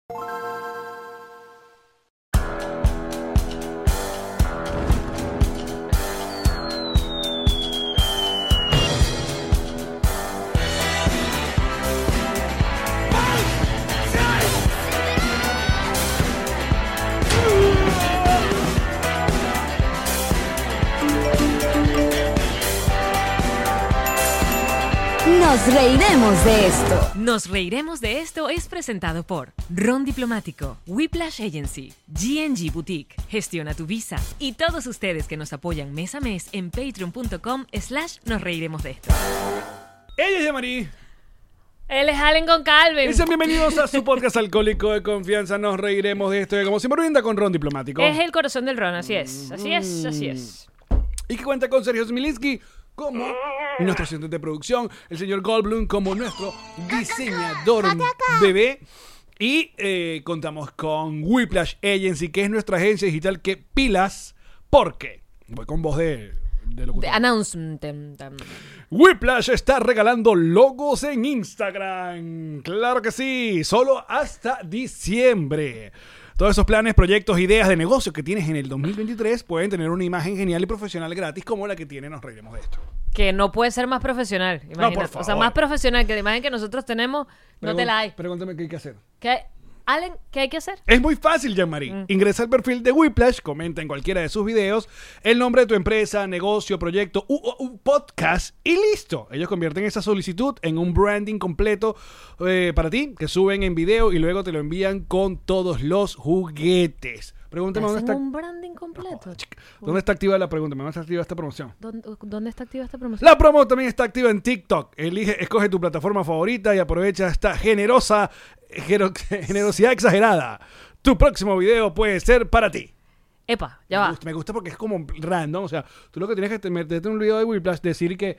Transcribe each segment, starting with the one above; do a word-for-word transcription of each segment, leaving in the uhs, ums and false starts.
Nos reiremos de esto. Nos reiremos de esto es presentado por Ron Diplomático, Whiplash Agency, G and G Boutique, Gestiona tu Visa y todos ustedes que nos apoyan mes a mes en patreon.com slash nos reiremos de esto. Ella es Yamari. Él es Allen con Calvin. Y sean bienvenidos a su podcast alcohólico de confianza. Nos reiremos de esto. Y como siempre brinda con Ron Diplomático. Es el corazón del Ron, así es. Así es, así es. Y que cuenta con Sergio Smilinski como nuestro asistente de producción, el señor Goldblum como nuestro diseñador bebé. Y eh, contamos con Whiplash Agency, que es nuestra agencia digital que pilas, porque voy con voz de, de locutor. The announcement. Whiplash está regalando logos en Instagram. Claro que sí, solo hasta diciembre. Todos esos planes, proyectos, ideas de negocio que tienes en el dos mil veintitrés pueden tener una imagen genial y profesional gratis como la que tiene Nos Reiremos de Esto. Que no puede ser más profesional, imagínate. No, por favor. O sea, más profesional que la imagen que nosotros tenemos, no Pregun- te la hay. Pregúntame qué hay que hacer. ¿Qué? Allen, ¿qué hay que hacer? Es muy fácil, Jean-Marie. Mm. Ingresa al perfil de Whiplash, comenta en cualquiera de sus videos el nombre de tu empresa, negocio, proyecto u, u, u podcast y listo. Ellos convierten esa solicitud en un branding completo eh, para ti, que suben en video y luego te lo envían con todos los juguetes. Pregúntame dónde ¿Hacen está. un branding completo? No, chica. ¿Dónde está activa la pregunta? ¿Dónde está activa esta promoción? ¿Dónde, ¿Dónde está activa esta promoción? La promo también está activa en TikTok. Elige, escoge tu plataforma favorita y aprovecha esta generosa gero- generosidad exagerada. Tu próximo video puede ser para ti. Epa, ya me va. Gusta, me gusta porque es como random. O sea, tú lo que tienes que meterte en un video de Whiplash, decir que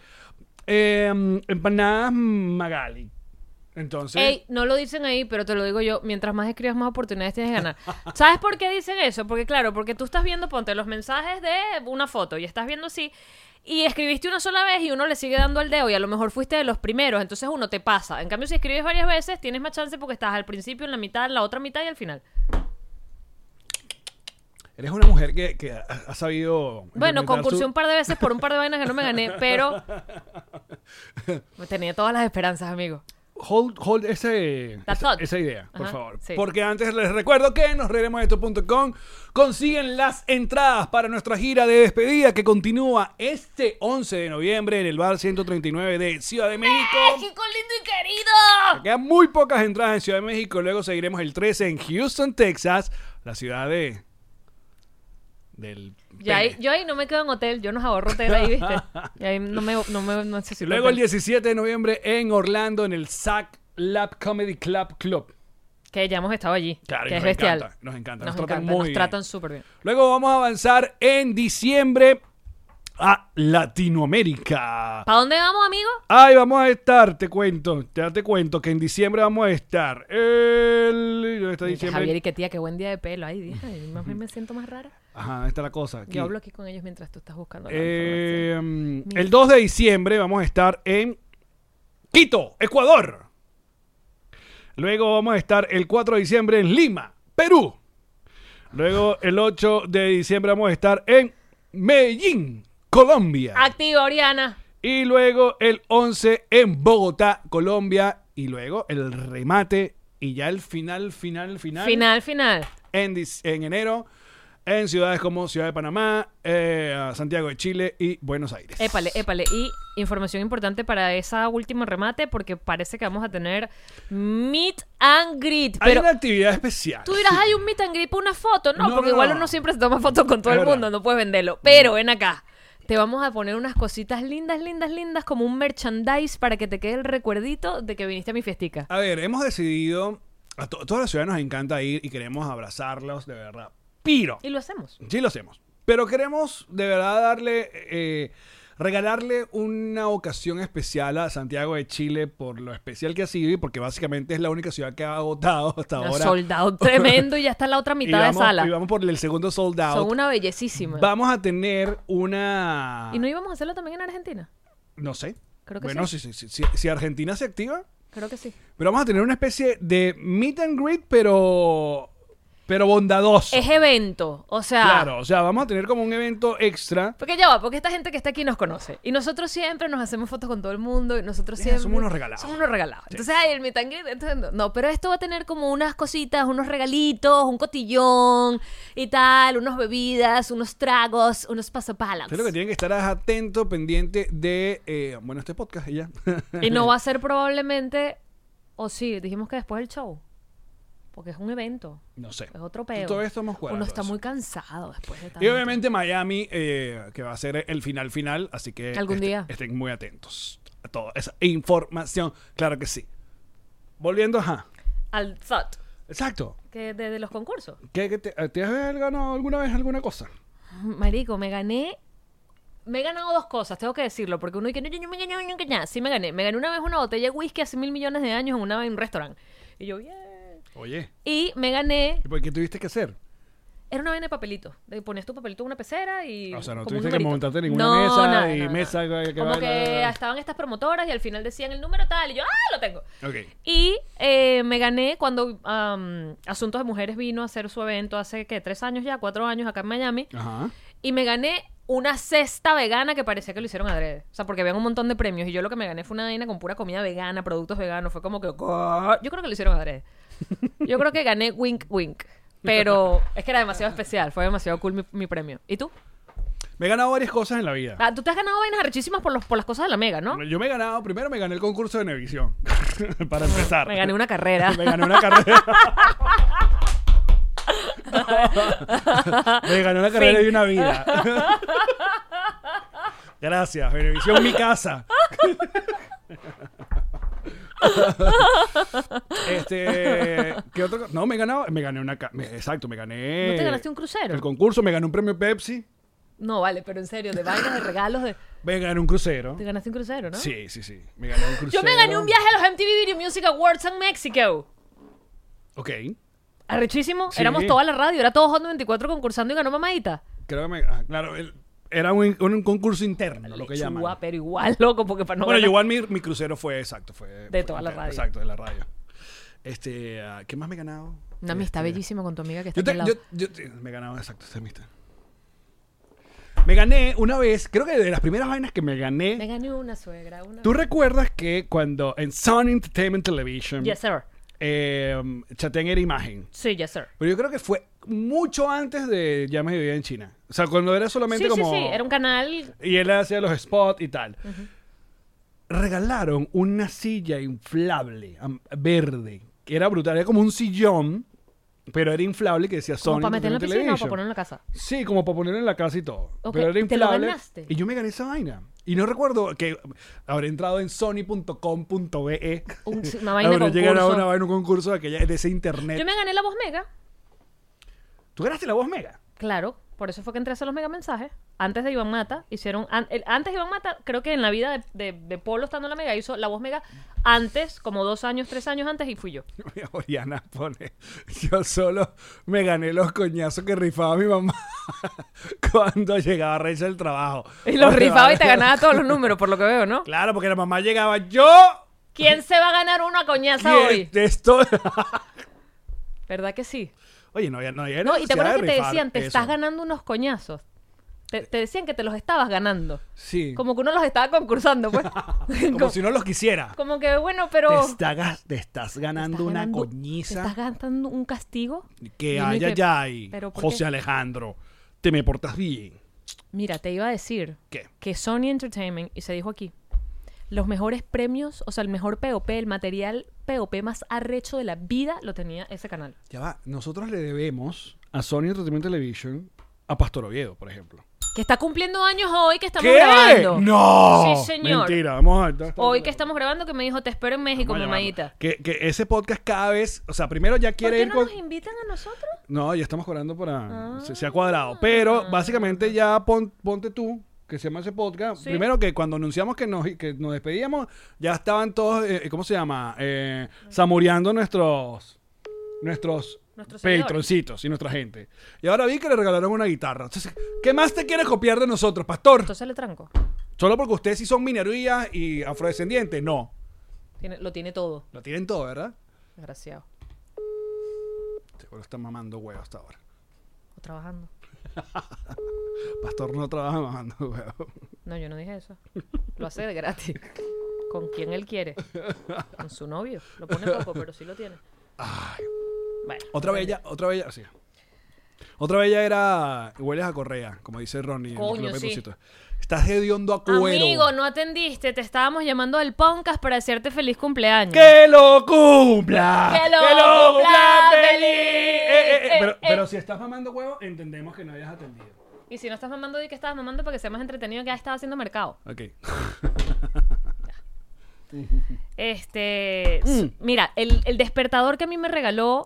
eh, empanadas Magali. Entonces, Ey, no lo dicen ahí, pero te lo digo yo. Mientras más escribas, más oportunidades tienes de ganar. ¿Sabes por qué dicen eso? Porque claro, porque tú estás viendo, ponte los mensajes de una foto y estás viendo así y escribiste una sola vez y uno le sigue dando el dedo y a lo mejor fuiste de los primeros, entonces uno te pasa. En cambio, si escribes varias veces, tienes más chance porque estás al principio, en la mitad, en la otra mitad y al final. eres una mujer que, que ha, ha sabido... Bueno, implementar concursé su- un par de veces por un par de vainas que no me gané, pero tenía todas las esperanzas, amigo. Hold, hold ese, That esa, thought. esa idea, por Ajá, favor. sí. Porque antes les recuerdo que en nos reiremos de esto punto com consiguen las entradas para nuestra gira de despedida que continúa este once de noviembre en el bar ciento treinta y nueve de Ciudad de México. ¡México lindo y querido! Quedan muy pocas entradas en Ciudad de México. Luego seguiremos el trece en Houston, Texas, la ciudad de... del... Ya ahí, pene. yo ahí no me quedo en hotel, yo nos ahorro hotel ahí, ¿viste? Y ahí no me no me no necesito Y luego el hotel. diecisiete de noviembre en Orlando en el S A C Lab Comedy Club Club. Que ya hemos estado allí, Claro, y que es nos bestial. encanta, nos encanta, Nos, nos tratan encanta, muy nos bien. tratan súper bien. Luego vamos a avanzar en diciembre a Latinoamérica. ¿Para dónde vamos, amigo? Ay, vamos a estar, te cuento, ya te cuento que en diciembre vamos a estar. El... ¿Dónde está diciembre? Javier y que tía, qué buen día de pelo. Ay, dije, ay, más bien me siento más rara. Ajá, ¿dónde está la cosa? Aquí. Yo hablo aquí con ellos mientras tú estás buscando la Eh, información. Mira. el dos de diciembre vamos a estar en Quito, Ecuador. Luego vamos a estar el cuatro de diciembre en Lima, Perú. Luego el ocho de diciembre vamos a estar en Medellín, Colombia. Activa, Oriana. Y luego el once en Bogotá, Colombia. Y luego el remate y ya el final, final, final. Final, final. En, dis- en enero en ciudades como Ciudad de Panamá, eh, Santiago de Chile y Buenos Aires. Épale, épale. Y información importante para esa última remate, porque parece que vamos a tener meet and greet. Hay Pero una actividad especial. tú dirás, sí. hay un meet and greet para una foto. No, No, porque no, igual no. uno siempre se toma fotos con todo Es el verdad. mundo, no puedes venderlo. Pero ven acá. Te vamos a poner unas cositas lindas, lindas, lindas, como un merchandise para que te quede el recuerdito de que viniste a mi fiestica. A ver, hemos decidido, a to- toda la ciudad nos encanta ir y queremos abrazarlos de verdad. Pero, Y lo hacemos. sí lo hacemos, pero queremos de verdad darle, eh, regalarle una ocasión especial a Santiago de Chile por lo especial que ha sido y porque básicamente es la única ciudad que ha agotado hasta Un ahora. soldado tremendo y ya está en la otra Y mitad vamos, de sala. y vamos por el segundo sold out. Son una bellesísima. Vamos a tener una... ¿Y no íbamos a hacerlo también en Argentina? No sé. Creo que bueno, sí. si, si, si, si Argentina se activa, Creo que sí. Pero vamos a tener una especie de meet and greet, pero pero bondadoso. Es evento, o sea... Claro, o sea, vamos a tener como un evento extra. Porque ya va, porque esta gente que está aquí nos conoce. Y nosotros siempre nos hacemos fotos con todo el mundo. Y nosotros Ya, siempre... somos unos regalados. Somos unos regalados. Entonces, ay, el meet and greet, entonces, no. No, pero esto va a tener como unas cositas, unos regalitos, un cotillón y tal, unas bebidas, unos tragos, unos pasapalas. Usted lo que tienen que estar es atento, pendiente de, eh, bueno, este podcast y ya. Y no va a ser probablemente... O sí, dijimos que después del show. Porque es un evento. No sé. Es otro peo. Todavía estamos cuadrando Uno está eso. muy cansado después de tanto. Y obviamente Miami, eh, que va a ser el final final, así que Algún este- día. estén muy atentos a toda esa información. Claro que sí. Volviendo, ajá. Al thought. Exacto. Que de, de los concursos. ¿Qué, qué te, ¿Te has ganado alguna vez alguna cosa? Marico, me gané... Me he ganado dos cosas, tengo que decirlo, porque uno dice, no, yo no me gané, no me gané. Sí me gané. Me gané una vez una botella de whisky hace mil millones de años en, una, en un restaurante. Y yo, yeah. Oye, Y me gané... ¿y por qué tuviste que hacer? Era una vaina de papelito. De ponías tu papelito en una pecera y... O sea, no como un tuviste que numerito. montarte en ninguna No, mesa nada, y nada, mesa nada. que- que Como va- que estaban estas promotoras y al final decían el número tal y yo, ¡ah, lo tengo! Ok. Y eh, me gané cuando um, Asuntos de Mujeres vino a hacer su evento hace, ¿qué? Tres años ya, cuatro años acá en Miami. Ajá. Y me gané una cesta vegana que parecía que lo hicieron adrede. O sea, porque habían un montón de premios y yo lo que me gané fue una vaina con pura comida vegana, productos veganos. Fue como que... "¿Qué?". Yo creo que lo hicieron adrede. Yo creo que gané wink wink. Pero es que era demasiado especial. Fue demasiado cool mi, mi premio. ¿Y tú? Me he ganado varias cosas en la vida. Ah, tú te has ganado vainas arrechísimas por, los, por las cosas de la Mega, ¿no? Yo me he ganado, primero me gané el concurso de Nevisión. Para empezar. Me gané una carrera. Me gané una carrera. Me gané una carrera Fin. y una vida. Gracias, Venevisión, mi casa. este, ¿qué otro? No, me he ganado, me gané una, ca- me- exacto, me gané. ¿No te ganaste un crucero? El concurso, me gané un premio Pepsi, No, vale, pero en serio, de vainas, de regalos, de... me gané un crucero. Te ganaste un crucero, ¿no? Sí, sí, sí, me gané un crucero. Yo me gané un viaje a los M T V Video Music Awards en México. Ok, Arrechísimo. Sí. Éramos toda la radio, era todo Hot noventa y cuatro concursando y ganó mamadita. creo que me, ah, claro, el- era un, un concurso interno, lo que Chua, llaman. pero igual, loco, porque para no Bueno, ganar- igual mi, mi crucero fue exacto, fue De fue toda la interno, radio. Exacto, de la radio. Este, ah, ¿qué más me he ganado? Una amistad Este, bellísima con tu amiga que está Yo, aquí al te- lado. yo, yo- sí, me he ganado, exacto, esta amistad. Me gané una vez, creo que de las primeras vainas que me gané. Me gané una suegra, una... ¿Tú recuerdas que cuando en Sun Entertainment Television Yes, sir. eh, Chatén era imagen? Sí, yes, sir. Pero yo creo que fue mucho antes de Ya me vivía en China. O sea, cuando era solamente Sí, como... sí, sí, era un canal... Y él hacía los spots y tal. Regalaron una silla inflable, am- verde, que era brutal. Era como un sillón, pero era inflable que decía Sony Como para meterlo en la piscina o Television. para ponerlo en la casa. Sí, como para ponerlo en la casa y todo. Ok, Pero era ¿y te lo inflable. ganaste? Y yo me gané esa vaina. Y no recuerdo que habré entrado en sony punto com punto be. Un- una vaina de Habré llegado a concurso. una vaina, un concurso de, aquella, de ese internet. Yo me gané la voz mega. ¿Tú ganaste la voz mega? Claro, por eso fue que entré a hacer los mega mensajes. Antes de Iván Mata, hicieron... an- el- antes de Iván Mata, creo que en la vida de, de, de Polo estando en la mega, hizo la voz mega antes, como dos años, tres años antes, y fui yo. Oriana pone, yo solo me gané los coñazos que rifaba mi mamá cuando llegaba Rachel del trabajo. Y los rifaba y te ganaba todos los números, por lo que veo, ¿no? Claro, porque la mamá llegaba, yo... ¿Quién se va a ganar una coñaza ¿quién hoy? de esto? ¿Verdad que sí? Oye, no, había- no, había No, y te necesidad acuerdas de que te rifar decían, te eso. estás ganando unos coñazos. Te, te decían que te los estabas ganando. Sí. Como que uno los estaba concursando, pues. Como como, si no los quisiera. como que, bueno, Te, pero... estás, te estás ganando estás una ganando- coñiza Te estás ganando un castigo. que Y uno ay, dice, ay, ay, ¿pero por José qué? Alejandro, te me portas bien. Mira, te iba a decir ¿Qué? que Sony Entertainment, y se dijo aquí, los mejores premios, o sea, el mejor P O P, el material P O P más arrecho de la vida, lo tenía ese canal. Ya va, nosotros le debemos a Sony Entertainment Television a Pastor Oviedo, por ejemplo. Que está cumpliendo años hoy que estamos ¿Qué? grabando. ¡No! Sí, señor. Mentira, vamos a ver. Hoy que estamos grabando que me dijo, te espero en México, Vamos a llamarlo. mamadita. Que, que ese podcast cada vez, o sea, primero ya ¿Por quiere qué ir no con... nos invitan a nosotros? No, ya estamos cobrando para... Ah. Se, se ha cuadrado. Pero básicamente ya pon- ponte tú, que se llama ese podcast. Sí. Primero que cuando anunciamos que nos, que nos despedíamos, ya estaban todos, eh, ¿cómo se llama? Eh, samureando nuestros... Nuestros Nuestros seguidores. patroncitos y nuestra gente. Y ahora vi que le regalaron una guitarra. Entonces, ¿qué más te quieres copiar de nosotros, pastor? Entonces le tranco. ¿Solo porque ustedes sí son minorías y afrodescendientes? No. Tiene, lo tiene todo. Lo tienen todo, ¿verdad? Desgraciado. Seguro está mamando huevo hasta ahora. O trabajando. Pastor no trabaja mamando huevo. No, yo no dije eso. Lo hace de gratis. Con quien él quiere. Con su novio. Lo pone poco, pero sí lo tiene. Ay. Bueno. Otra bella, otra bella, sí. Otra bella era hueles a correa, como dice Ronnie. Coño, en los sí. Pepucitos. Estás hediondo a cuero. Amigo, no atendiste. Te estábamos llamando del podcast para desearte feliz cumpleaños. ¡Que lo cumpla! ¡Que lo cumpla feliz! Eh, eh, eh, pero, Eh, eh. pero si estás mamando huevo, entendemos que no hayas atendido. Y si no estás mamando, di que estabas mamando para que sea más entretenido, que ya estaba haciendo mercado. Ok. Este. s- Mira, el, el despertador que a mí me regaló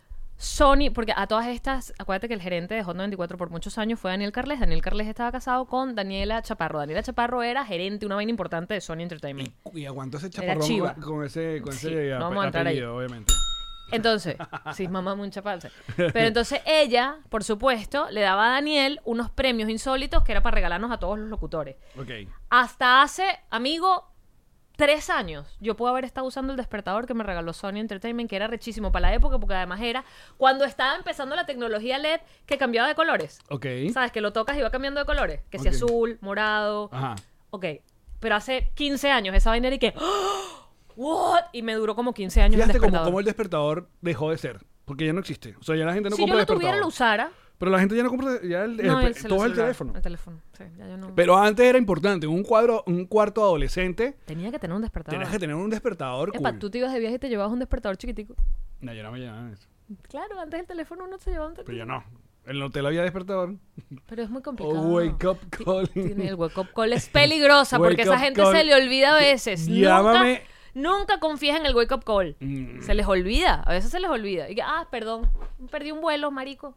Sony, porque a todas estas, acuérdate que el gerente de Hot noventa y cuatro por muchos años fue Daniel Carles. Daniel Carles estaba casado con Daniela Chaparro. Daniela Chaparro era gerente, una vaina importante de Sony Entertainment. Y aguantó ese Era chaparrón chiva. con, con ese, con Sí, ese no ape- vamos a entrar ahí. apellido, obviamente. Entonces, sí, mamá mucha falsa. Pero entonces ella, por supuesto, le daba a Daniel unos premios insólitos que era para regalarnos a todos los locutores. Ok. Hasta hace, amigo, tres años, yo puedo haber estado usando el despertador que me regaló Sony Entertainment, que era rechísimo para la época, porque además era cuando estaba empezando la tecnología L E D que cambiaba de colores. Ok. ¿Sabes? Que lo tocas y va cambiando de colores. Que si Ok. azul, morado. Ajá. Ok. Pero hace quince años esa vaina era y que... ¡Oh! ¿What? Y me duró como quince años el Fíjate como, despertador. como el despertador dejó de ser. Porque ya no existe. O sea, ya la gente no si yo compra lo despertador. tuviera, lo usara. Pero la gente ya no compra ya el, No, el- el celu- todo el celular, teléfono. El teléfono. Sí, ya yo no... Pero antes era importante. Un cuadro, un cuarto adolescente, Tenía que tener un despertador. tenías que tener un despertador Epa, cool. tú te ibas de viaje y te llevabas un despertador chiquitico. No, yo no me llamaban eso. Claro, antes el teléfono uno se llevaba un Pero teléfono. yo no. En el hotel había despertador. Pero es muy O complicado. wake up call. Tiene el wake up call es peligrosa Wake porque esa up gente call. se le olvida a veces. Llámame. Nunca, nunca confías en el wake up call. Mm. Se les olvida, a veces se les olvida. Y que, ah, perdón, perdí un vuelo, marico.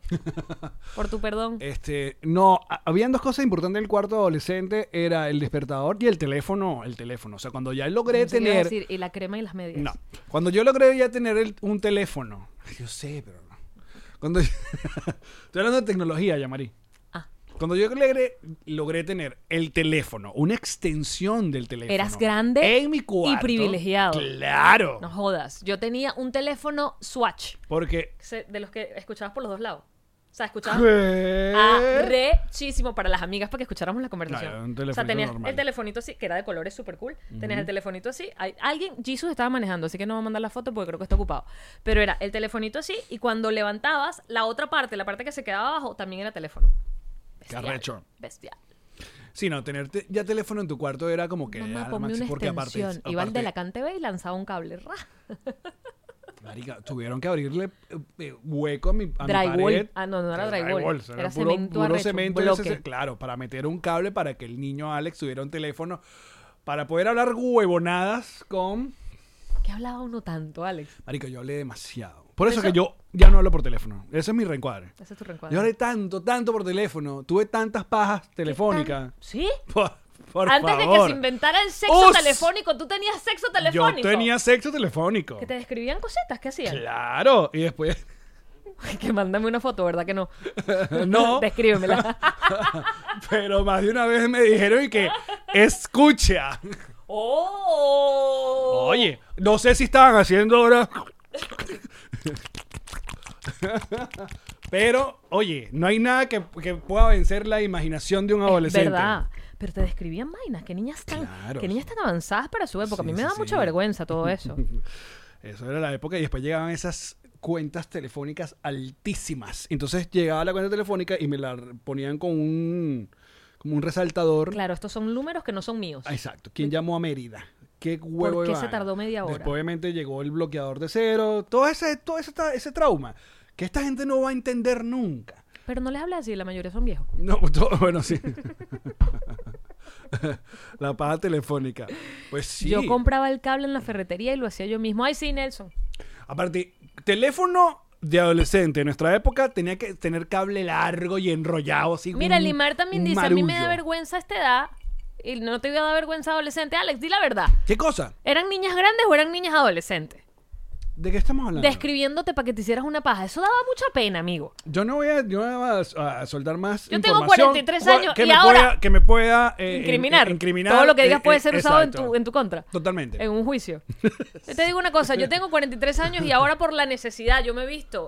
Por tu perdón. Este, no, a- habían dos cosas importantes en el cuarto adolescente, era el despertador y el teléfono, el teléfono. O sea, cuando ya logré Pensé que ibas a tener... decir, y la crema y las medias. No, cuando yo logré ya tener el- un teléfono, ay, yo sé, pero no. Cuando estoy hablando de tecnología, Yamari. Ah. Cuando yo logré, logré tener el teléfono, una extensión del teléfono. Eras grande en mi cuarto, y privilegiado. Claro. No jodas. Yo tenía un teléfono Swatch, Porque... se- de los que escuchabas por los dos lados. O sea, escuchabas ¿Qué? arrechísimo para las amigas para que escucháramos la conversación. No, era un o sea, telefonito tenías normal. el telefonito así, que era de colores súper cool. Tenías el telefonito así. Hay, alguien, Jesus estaba manejando, así que no va a mandar la foto porque creo que está ocupado. Pero era el telefonito así y cuando levantabas, la otra parte, la parte que se quedaba abajo, también era teléfono. Qué arrecho. Bestial. Sí, no, tener te- ya teléfono en tu cuarto era como que... Mamá, al ponme máximo, una porque aparte- extensión. Iba al de aparte- la CanTV y lanzaba un cable. ¡Ra! Marica, tuvieron que abrirle eh, eh, hueco a mi, a mi Drywall. pared. Ah, no, no era Eh, drywall. o sea, Era puro, cemento puro arrecho, cemento. y bloque. ese- claro, para meter un cable para que el niño Alex tuviera un teléfono para poder hablar huevonadas con... ¿Qué hablaba uno tanto, Alex? Marica, yo hablé demasiado. Por eso, Eso- que yo ya no hablo por teléfono. Ese es mi reencuadre. Ese es tu Yo reencuadre. hablé tanto, tanto por teléfono. Tuve tantas pajas telefónicas. ¿Sí? Por, por Antes de que favor. se inventara el sexo ¡Us! telefónico, tú tenías sexo telefónico. Yo tenía sexo telefónico. Que te describían cositas, ¿qué hacían? Claro. Y después... Que mándame una foto, ¿verdad que no? no. Descríbemela. Pero más de una vez me dijeron y que escucha. ¡Oh! Oye, no sé si estaban haciendo ahora. Pero, oye, no hay nada que, que pueda vencer la imaginación de un adolescente. ¿Verdad? Pero te describían vainas. Qué niñas tan, Claro. qué niñas tan avanzadas para su época. a mí Sí, me sí, da sí. mucha vergüenza todo eso. Eso era la época y después llegaban esas cuentas telefónicas altísimas. Entonces llegaba la cuenta telefónica y me la ponían con un como un resaltador. Claro, estos son números que no son míos. Ah, exacto. ¿Quién llamó a Mérida? ¿Qué huevo ¿Por qué de se vaina? tardó media hora? Después obviamente llegó el bloqueador de cero. Todo ese, todo ese, tra- ese trauma que esta gente no va a entender nunca. Pero no les habla así, la mayoría son viejos. No, todo, bueno, sí. La paja telefónica. Pues sí. Yo compraba el cable en la ferretería y lo hacía yo mismo. Ay, sí, Nelson. Aparte, teléfono de adolescente en nuestra época tenía que tener cable largo y enrollado así. Mira, un- Limar también un dice, a mí me da marullo. vergüenza a esta edad. Y no te voy a dar vergüenza adolescente. Alex, di la verdad. ¿Qué cosa? ¿Eran niñas grandes o eran niñas adolescentes? ¿De qué estamos hablando? describiéndote para que te hicieras una paja. Eso daba mucha pena, amigo. Yo no voy a, yo no voy a, a soltar más Yo tengo información cuarenta y tres años que y me ahora pueda, que me pueda eh, Incriminar. in- incriminar. Todo lo que digas eh, puede eh, ser usado en exacto. tu, en tu contra. Totalmente. En un juicio. Yo te digo una cosa, yo tengo cuarenta y tres años y ahora por la necesidad, yo me he visto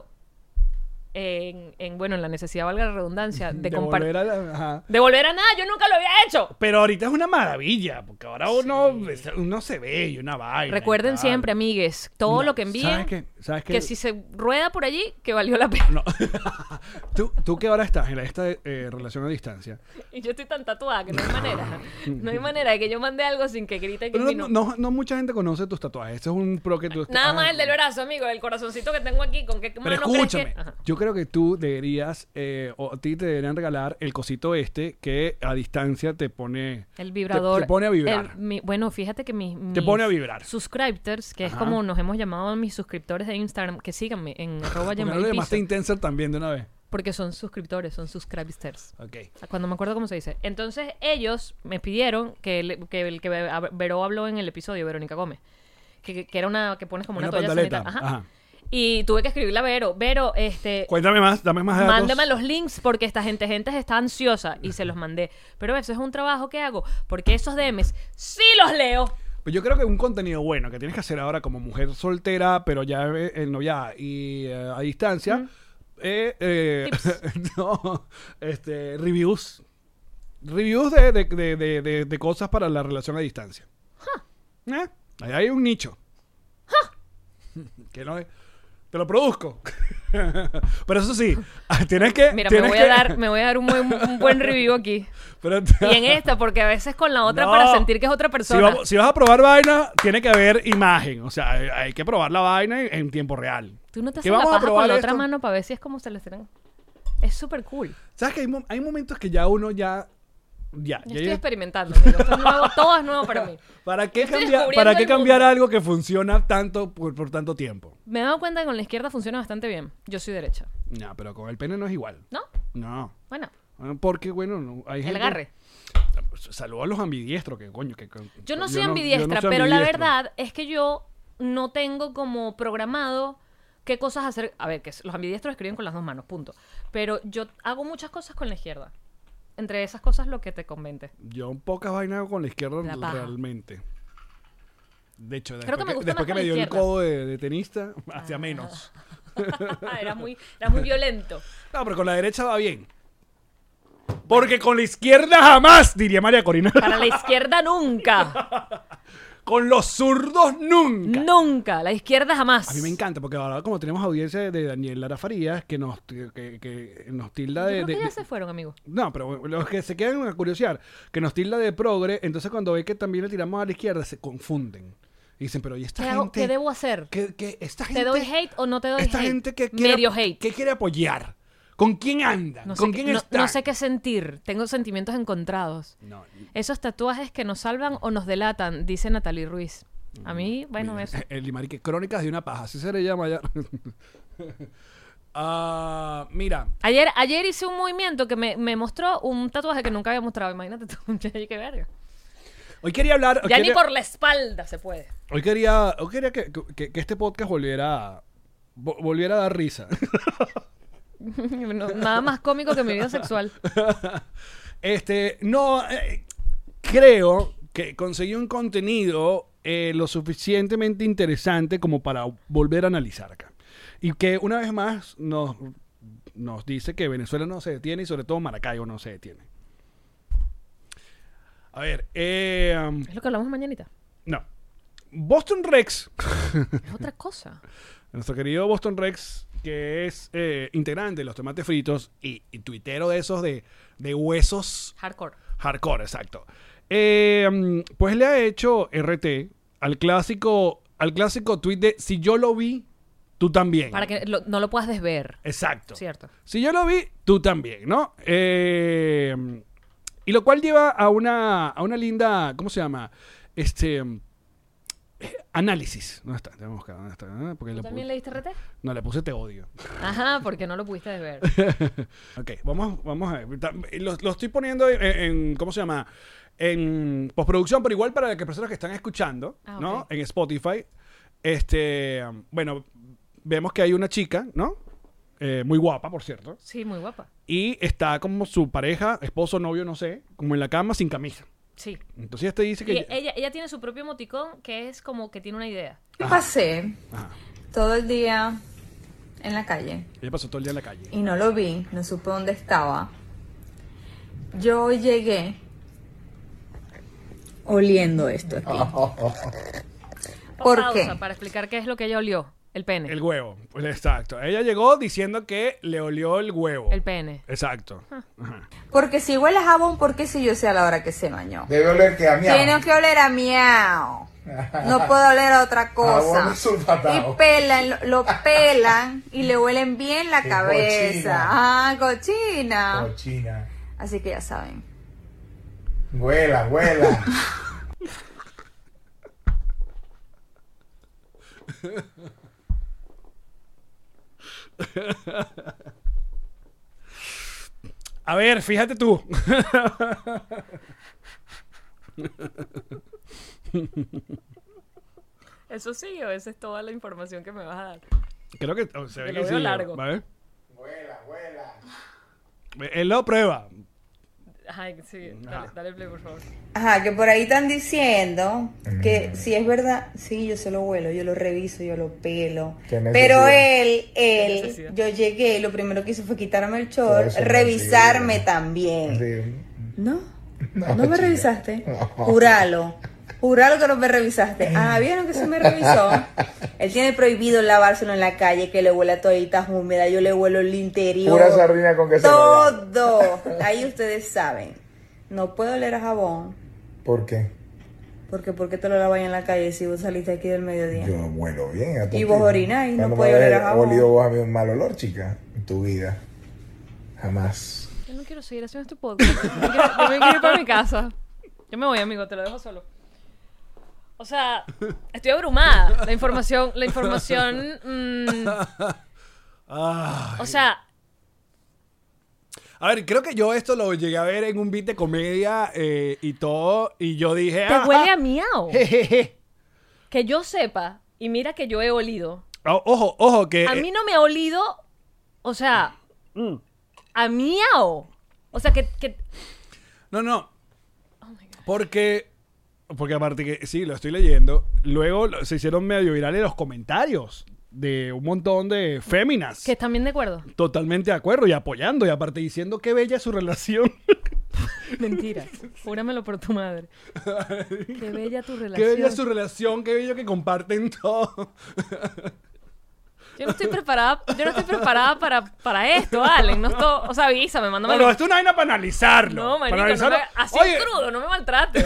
en, en bueno, en la necesidad, valga la redundancia, de, de compar- volver a la- ajá. de volver a nada, yo nunca lo había hecho. Pero ahorita es una maravilla, porque ahora uno, uno se ve y una vaina. Recuerden y tal. siempre, amigues, todo No, lo que envíen, ¿sabes qué? ¿Sabes qué? que si se rueda por allí, que valió la pena. No. tú, tú que ahora estás en esta eh, relación a distancia. Y yo estoy tan tatuada que no hay manera. No hay manera de que yo mande algo sin que griten que Pero mi no, no. no, no mucha gente conoce tus tatuajes. Ese es un pro que tú... Nada ah, más el del brazo, amigo, el corazoncito que tengo aquí, con qué Pero mano crees escúchame, que- Ajá. yo creo que tú deberías, eh, o a ti te deberían regalar el cosito este que a distancia te pone... El vibrador. Te, te pone a vibrar. el- mi- bueno, fíjate que mis, Te pone a vibrar. subscribers, que es Ajá. como nos hemos llamado a mis suscriptores de Instagram, que síganme en arroba ¿Por qué no Yamari le Piso, llamaste Intenser también de una vez? porque son suscriptores, son subscribers. Ok. Cuando me acuerdo cómo se dice. Entonces, ellos me pidieron que el que, el que Vero habló en el episodio, Verónica Gómez, que, que- que era una que pones como una, Una toalla pantaleta. sanitaria. Ajá. Y tuve que escribirle a Vero, Vero, este, Cuéntame más, dame más datos. mándame los links porque esta gente, gente está ansiosa y se los mandé. Pero eso es un trabajo que hago porque esos D Ms sí los leo. Pues yo creo que un contenido bueno que tienes que hacer ahora como mujer soltera, pero ya eh, en novia y eh, a distancia, eh, eh, no, este, reviews. Reviews de, de, de, de, de- de cosas para la relación a distancia. ¿Eh? Ahí hay un nicho. Que no es- te lo produzco. Pero eso sí, tienes que... Mira, me tienes voy, que- a dar, me voy a dar un buen, un buen review aquí. pero- Y en esta, porque a veces con la otra No. para sentir que es otra Si, persona. vamos- si vas a probar vaina, tiene que haber imagen. O sea, hay- hay que probar la vaina en, en tiempo real. Tú no te ¿Qué haces la vamos a paja con probar la otra esto? mano para ver si es como se le serán. Es súper cool. ¿Sabes que hay, mo- hay momentos que ya uno ya... Ya, Yo ya- estoy experimentando, amigo. Esto es nuevo, todo es nuevo para mí. ¿Para qué, Estoy cambiar, descubriendo ¿para qué el cambiar mundo. algo que funciona tanto por, por tanto tiempo? Me he dado cuenta que con la izquierda funciona bastante bien. Yo soy derecha. No, pero con el pene no es igual. ¿No? No. Bueno, Porque, bueno, no, hay el gente... agarre. Saludos a los ambidiestros, que coño. Que, que- Yo no yo soy yo ambidiestra, no soy pero la ambidiestro. verdad es que yo no tengo como programado qué cosas hacer. A ver, que los ambidiestros escriben con las dos manos, punto. Pero yo hago muchas cosas con la izquierda. Entre esas cosas lo que te convente. Yo pocas vainas hago con la izquierda La paja. realmente. De hecho, Creo después que me que, gusta después más que con me la dio el izquierda. codo de, de tenista, hacía menos. era, muy, era muy violento. No, pero con la derecha va bien. Porque con la izquierda jamás, diría María Corina. Para la izquierda nunca. Con los zurdos nunca. Nunca. La izquierda jamás. A mí me encanta, porque ahora como tenemos audiencia de Daniel Lara Farías, que nos, que, que nos tilda Yo de... creo que de- ya de- se fueron, amigo. No, pero los que se quedan a curiosear, que nos tilda de progre, entonces cuando ve que también le tiramos a la izquierda, se confunden. Y dicen, pero ¿y esta ¿Qué, hago- gente? qué debo hacer? que, que esta ¿Te gente doy hate o no te doy esta hate? gente que quiere, Medio hate. que quiere apoyar. ¿Con quién anda? No sé, ¿Con qué- quién no, está? no sé qué sentir. Tengo sentimientos encontrados. No, Esos tatuajes que nos salvan o nos delatan, dice Natalie Ruiz. A mí, bueno, mira, eso. El Limarique, Crónicas de una paja, así se le llama ya. Ah, mira, Ayer, ayer hice un movimiento que me, me mostró un tatuaje que nunca había mostrado. Imagínate tú, qué verga. hoy quería hablar. hoy Ya quería, ni por la espalda se puede. Hoy quería, hoy quería que, que- que este podcast volviera, vo- volviera a dar risa. No, nada más cómico que mi vida sexual. Este, no, eh, creo que conseguí un contenido eh, lo suficientemente interesante como para volver a analizar acá. Y que una vez más nos, nos dice que Venezuela no se detiene y sobre todo Maracaibo no se detiene. A ver, eh, um, Es lo que hablamos mañanita. no. Boston Rex, Es otra cosa. nuestro querido Boston Rex, que es eh, integrante de los tomates fritos y, y tuitero de esos de, de huesos Hardcore. hardcore, exacto. Eh, pues le ha hecho R T al clásico, al clásico tweet de si yo lo vi, tú también. Para que lo- no lo puedas desver. Exacto. Cierto. Si yo lo vi, tú también, ¿no? Eh, y lo cual lleva a una, a una linda, ¿cómo se llama? Este eh, análisis. ¿Dónde está? Tenemos que ¿dónde está? Ah, porque ¿Tú le también pu- le diste R T? No, le puse te odio. Ajá, porque no lo pudiste desver. Ok, vamos, vamos a ver. Ta- Lo, lo estoy poniendo en, en- ¿cómo se llama? En postproducción, pero igual para las personas que están escuchando, Ah, ¿no? ok. En Spotify. este, bueno, vemos que hay una chica, ¿no? Eh, muy guapa, por cierto. Sí, muy guapa. Y está como su pareja, esposo, novio, no sé, como en la cama sin camisa. Sí. Entonces ella te dice que... Y ella, ella tiene su propio emoticón que es como que tiene una idea. Yo pasé Ajá. todo el día en la calle Ella pasó todo el día en la calle. y no lo vi, no supe dónde estaba. Yo llegué oliendo esto aquí. ¿Por Pausa qué? para explicar qué es lo que ella olió. El pene. El huevo, pues exacto. Ella llegó diciendo que le olió el huevo. El pene. Exacto. Ajá. Porque si huele a jabón, ¿por qué si yo sé a la hora que se bañó? Debe oler que a miau. Tiene que oler a miau. No puede oler a otra cosa. Jabón sulfatado. Y pelan, lo, lo pelan y le huelen bien la Qué cabeza. cochina. Ah, cochina. Cochina. Así que ya saben. Huela, huela. A ver, fíjate tú. ¿Eso sí o esa es toda la información que me vas a dar? Creo que oh, se ve Te que lo veo sí. largo. ¿Vale? Huela, huela. Él lo prueba. Ay, sí. Dale, Ajá. dale play, por favor. Ajá, que por ahí están diciendo que si es verdad, sí, yo se lo huelo, yo lo reviso, yo lo pelo. Qué necesidad. Pero él, Qué él, necesidad. yo llegué y lo primero que hizo fue quitarme el Todo short, eso no revisarme sirve. también. Sí. ¿No? No, ¿No, me chica. revisaste? No. Juralo. Juralo que no me revisaste. Ah, ¿vieron que se me revisó? Él tiene prohibido lavárselo en la calle, que le huele a toallitas húmedas, yo le huelo el interior. Pura sardina con queso rallado. Todo. Ahí ustedes saben. No puedo oler a jabón. ¿Por qué? Porque ¿por qué te lo lavas en la calle si vos saliste aquí del mediodía? Yo huelo bien. a tu Y vos tipo. orináis, no ¿Cuándo puedes me oler a habéis jabón? olido vos a mí un mal olor, chica? En tu vida. Jamás. Yo no quiero seguir haciendo este podcast. Yo me quiero, yo me quiero ir para mi casa. Yo me voy, amigo, te lo dejo solo. O sea, estoy abrumada. La información, la información... mm, Ah. o sea, A ver, creo que yo esto lo llegué a ver en un beat de comedia eh, y todo. Y yo dije. te "Ah, huele ah, a miau. jejeje". Que yo sepa, y mira que yo he olido. O- Ojo, ojo, que. A mí no me ha olido, o sea, Mm. a miau. O sea, que... que No, no. Porque. Porque aparte que sí, lo estoy leyendo. Luego lo- se hicieron medio virales los comentarios de un montón de féminas. que están bien de acuerdo. Totalmente de acuerdo y apoyando. Y aparte diciendo qué bella es su relación. Mentira. Júramelo por tu madre. Qué bella tu Qué relación. bella es su relación. Qué bello que comparten todo. Yo no estoy preparada, yo no estoy preparada para, para esto, Allen. No estoy, o sea, avísame, mándame. Bueno, esto es una vaina para analizarlo. No, marico, para no analizarlo. me, así Oye, crudo, no me maltrates.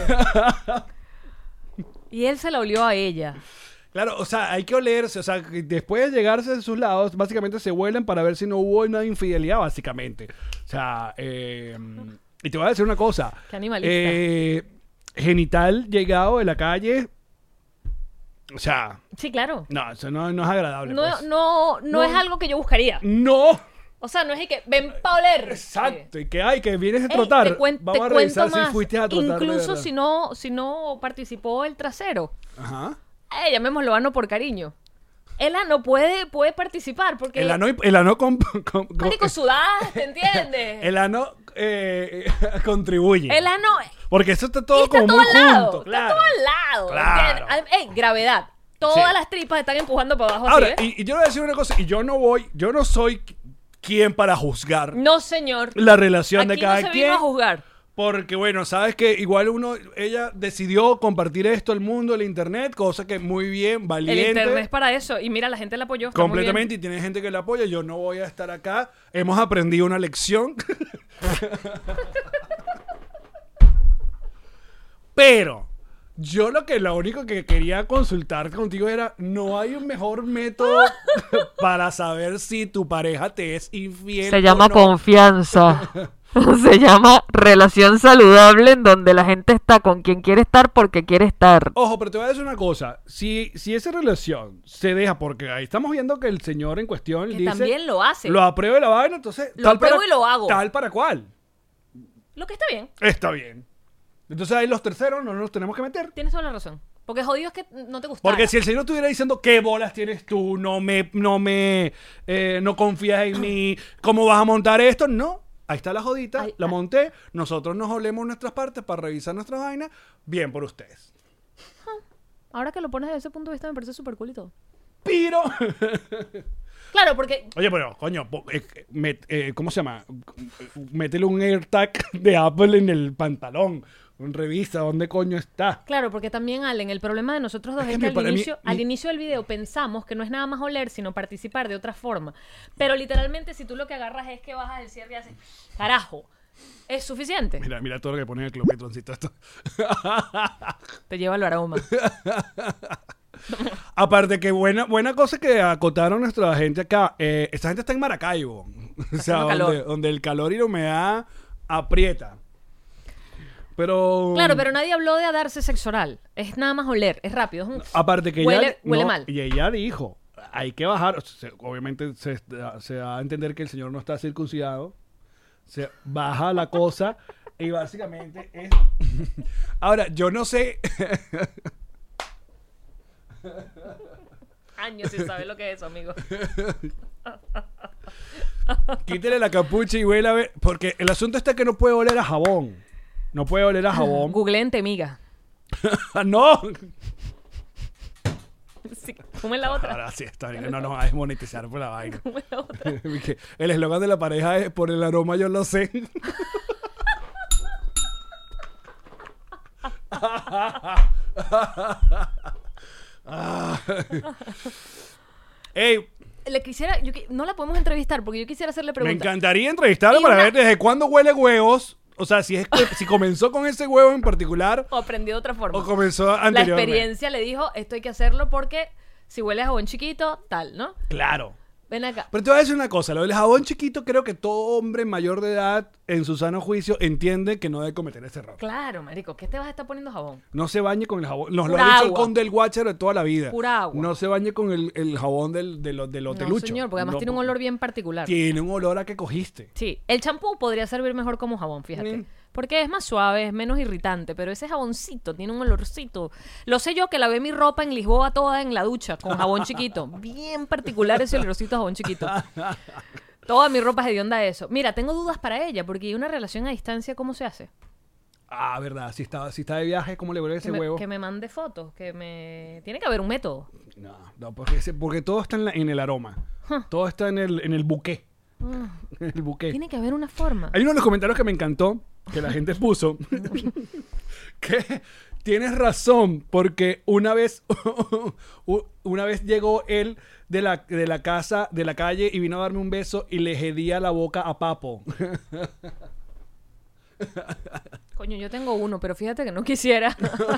Y él se la olió a ella. claro, o sea, hay que olerse. O sea, que después de llegarse de sus lados, básicamente se huelen para ver si no hubo una infidelidad, básicamente. O sea, eh, y te voy a decir una cosa. Qué animalista. Eh, genital llegado de la calle. O sea, Sí, claro. no, eso no, no es agradable. No, pues. no, no, No. es algo que yo buscaría. No. O sea, no es que ven pa' oler. Exacto. Y que hay, que vienes a Ey, trotar. te, cuen- Vamos te a revisar cuento más. si fuiste a trotar. de Incluso verdad. si no, si no participó el trasero. Ajá. Eh, llamémoslo ano por cariño. El ano puede, puede participar porque... El ano, el ano con, con- con- Marico, sudaste, ¿entiendes? el ano eh, contribuye. El ano... Porque eso está y todo está como todo muy al lado. junto. Claro. Está todo al lado. Claro. ¿entiendes? Ey, gravedad. Todas Sí. las tripas están empujando para abajo Ahora, así, ¿ves? y, y yo le voy a decir una cosa, y yo no voy, yo no soy quien para juzgar No, señor. la relación Aquí de cada no se quien. vino a juzgar. Porque, bueno, sabes que igual uno, ella decidió compartir esto al mundo, el internet, cosa que muy bien, El valiente. internet es para eso. Y mira, la gente la apoyó. está muy Completamente, y tiene gente que la apoya. Yo no voy a estar acá. Hemos aprendido una lección. Pero yo lo que lo único que quería consultar contigo era, ¿no hay un mejor método para saber si tu pareja te es infiel? Se o llama no? confianza. Se llama relación saludable en donde la gente está con quien quiere estar porque quiere estar. Ojo, pero te voy a decir una cosa. Si, si esa relación se deja, porque ahí estamos viendo que el señor en cuestión Que dice... también lo hace. Lo apruebo la vaina, entonces... Lo tal apruebo para- y lo hago. Tal para cual. Lo que está bien. Está bien. Entonces ahí los terceros no nos tenemos que meter. Tienes toda la razón. Porque jodido es que no te gustara. Porque si el señor estuviera diciendo qué bolas tienes tú, no me, no me, eh, no confías en mí, ¿cómo vas a montar esto? No. Ahí está la jodita, Ay, la ay. monté, nosotros nos olemos nuestras partes para revisar nuestras vainas, bien por ustedes. Ahora que lo pones desde ese punto de vista me parece súper cool y todo. Pero, Claro, porque... oye, pero, coño, po- eh, met- eh, ¿cómo se llama? Métele un AirTag de Apple en el pantalón. Revisa dónde coño está. Claro, porque también, Allen, el problema de nosotros dos Es es, que que mi- al, para mí- inicio, mi- al inicio del video pensamos que no es nada más oler, sino participar de otra forma. Pero literalmente, si tú lo que agarras es que bajas el cierre y haces, carajo, es suficiente. Mira, mira todo lo que pone en el kilometroncito esto. Te lleva el aroma. Aparte que buena, buena cosa que acotaron nuestra gente acá. Eh, esta gente está en Maracaibo. O sea, haciendo donde, calor. donde el calor y la humedad aprieta. Pero... Claro, pero nadie habló de darse sexo oral. Es nada más oler, es rápido. Es un... Aparte que huele, ella, huele no, mal. y ella dijo, hay que bajar. O sea, obviamente se, se da a entender que el señor no está circuncidado. Se baja la cosa y básicamente es... Ahora, yo no sé... Años sin saber lo que es eso, amigo. Quítele la capucha y huele a ver... Porque el asunto está que no puede oler a jabón. No puede oler a jabón. Google en temiga. ¡No! Sí, ¿cómo es la otra? Ahora sí, está bien. No, no, es monetizar por la vaina. ¿Cómo es la otra? Que el eslogan de la pareja es por el aroma yo lo sé. Ey, Le quisiera, yo qui- no la podemos entrevistar porque yo quisiera hacerle me preguntas. encantaría entrevistarlo Y para una- ver desde cuándo huele huevos. O sea, si es que si comenzó con ese huevo en particular O aprendió de otra forma. o comenzó La anteriormente. experiencia le dijo, esto hay que hacerlo porque si hueles a jabón chiquito, tal, ¿no? Claro. Ven acá. Pero te voy a decir una cosa, lo del jabón chiquito creo que todo hombre mayor de edad en su sano juicio entiende que no debe cometer ese error. Claro, marico, ¿qué te vas a estar poniendo jabón? No se bañe con el jabón. Nos lo Pura ha dicho el agua. conde del Watcher de toda la vida. Pura agua. No se bañe con el, el jabón del, de los del No, hotelucho. señor, porque además No, tiene un olor bien particular. Tiene un olor a que cogiste. Sí, el champú podría servir mejor como jabón, fíjate. Mm. Porque es más suave, es menos irritante, pero ese jaboncito tiene un olorcito. Lo sé yo que lavé mi ropa en Lisboa toda en la ducha con jabón chiquito. Bien particular ese olorcito a jabón chiquito. Toda mi ropa es hedionda a eso. Mira, tengo dudas para ella, porque una relación a distancia, ¿cómo se hace? Ah, verdad. Si está, si está de viaje, ¿cómo le huele Que ese me, huevo? que me mande fotos, que me... Tiene que haber un método. No, no, porque, ese- porque todo está en, la- en el aroma. Todo está en el, en el buqué. En el buqué. Tiene que haber una forma. Hay uno de los comentarios que me encantó, que la gente puso, que tienes razón, porque una vez, una vez llegó él de la, de la casa, de la calle, y vino a darme un beso y le hedía la boca a Papo. Coño, yo tengo uno, pero fíjate que no quisiera.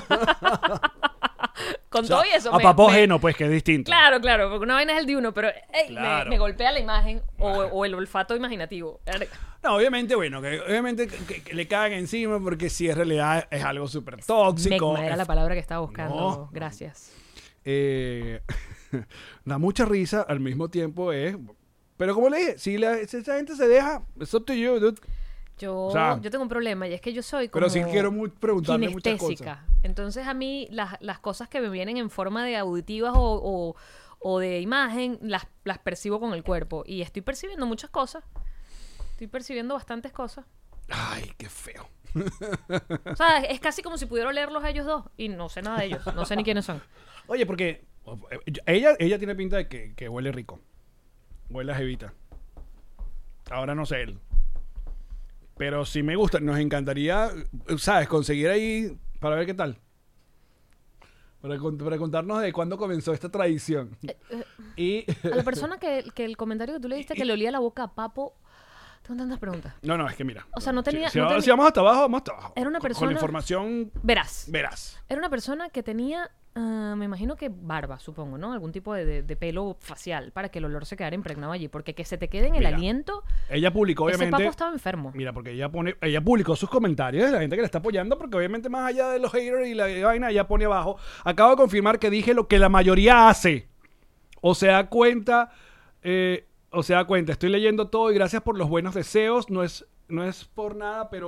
Con O sea, todo y eso. a me- Papo me- ajeno, pues, que es distinto. Claro, claro, porque una vaina es el de uno, pero ey, me- Claro. me, golpea la imagen o, o el olfato imaginativo. No, obviamente, bueno, que obviamente que, que- que le cagan encima porque si en realidad es algo súper tóxico. Megma era es- la palabra que estaba buscando. No. Gracias. eh, da mucha risa, al mismo tiempo es... Pero como le dije, si, la, si esa gente se deja, it's up to you, dude. Yo, O sea, yo tengo un problema y es que yo soy como Pero sí quiero mu- preguntarle muchas cosas. kinestésica. Entonces a mí las, las cosas que me vienen en forma de auditivas o, o- o de imagen las, las percibo con el cuerpo. Y estoy percibiendo muchas cosas. Estoy percibiendo bastantes cosas. Ay, qué feo. O sea, es casi como si pudiera olerlos a ellos dos. Y no sé nada de ellos. No sé ni quiénes son. Oye, porque ella, ella tiene pinta de que, que huele rico. Huele a jevita. Ahora no sé él. Pero sí me gusta. Nos encantaría, ¿sabes? Conseguir ahí para ver qué tal. Para, con- para contarnos de cuándo comenzó esta tradición. Y... A la persona que, que el comentario que tú le diste que le olía la boca a Papo... Tengo tantas preguntas. No, no, es que mira. O sea, no tenía- Si, si no vamos- tenía- si vamos hasta abajo, vamos hasta abajo. Era una Con- Con, persona- información, Verás. verás. Era una persona que tenía, ah, me imagino que barba, supongo, ¿no? Algún tipo de, de- de pelo facial para que el olor se quedara impregnado allí. Porque que se te quede en el Mira, aliento, Ella publicó, ese obviamente... papo estaba enfermo. Mira, porque ella pone, ella publicó sus comentarios de la gente que le está apoyando, porque obviamente más allá de los haters y la vaina, ella pone abajo. Acabo de confirmar que dije lo que la mayoría hace. O se da cuenta, eh, o se da cuenta, estoy leyendo todo y gracias por los buenos deseos. No es, no es por nada, pero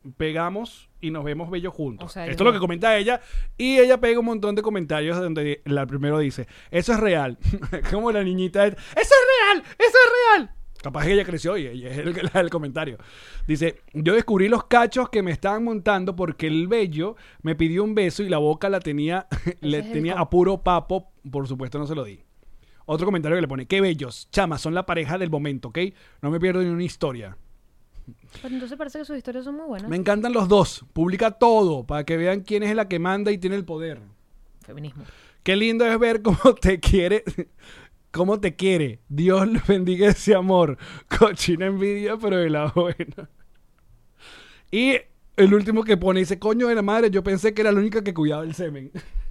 pegamos y nos vemos bellos juntos. O sea, Esto yo- es lo que comenta ella. Y ella pega un montón de comentarios donde la primero dice, eso es real. Como la niñita, ¡eso es real! ¡Eso es real! Capaz que ella creció y ella es el, el, el comentario. Dice, yo descubrí los cachos que me estaban montando porque el bello me pidió un beso y la boca la tenía, le es el tenía com- a puro papo. Por supuesto no se lo di. Otro comentario que le pone, qué bellos, chamas, son la pareja del momento, ¿ok? No me pierdo ni una historia. Pero entonces parece que sus historias son muy buenas. Me encantan los dos. Publica todo para que vean quién es la que manda y tiene el poder. Feminismo. Qué lindo es ver cómo te quiere, cómo te quiere. Dios le bendiga ese amor. Cochina envidia, pero de la buena. Y el último que pone dice, coño de la madre, yo pensé que era la única que cuidaba el semen.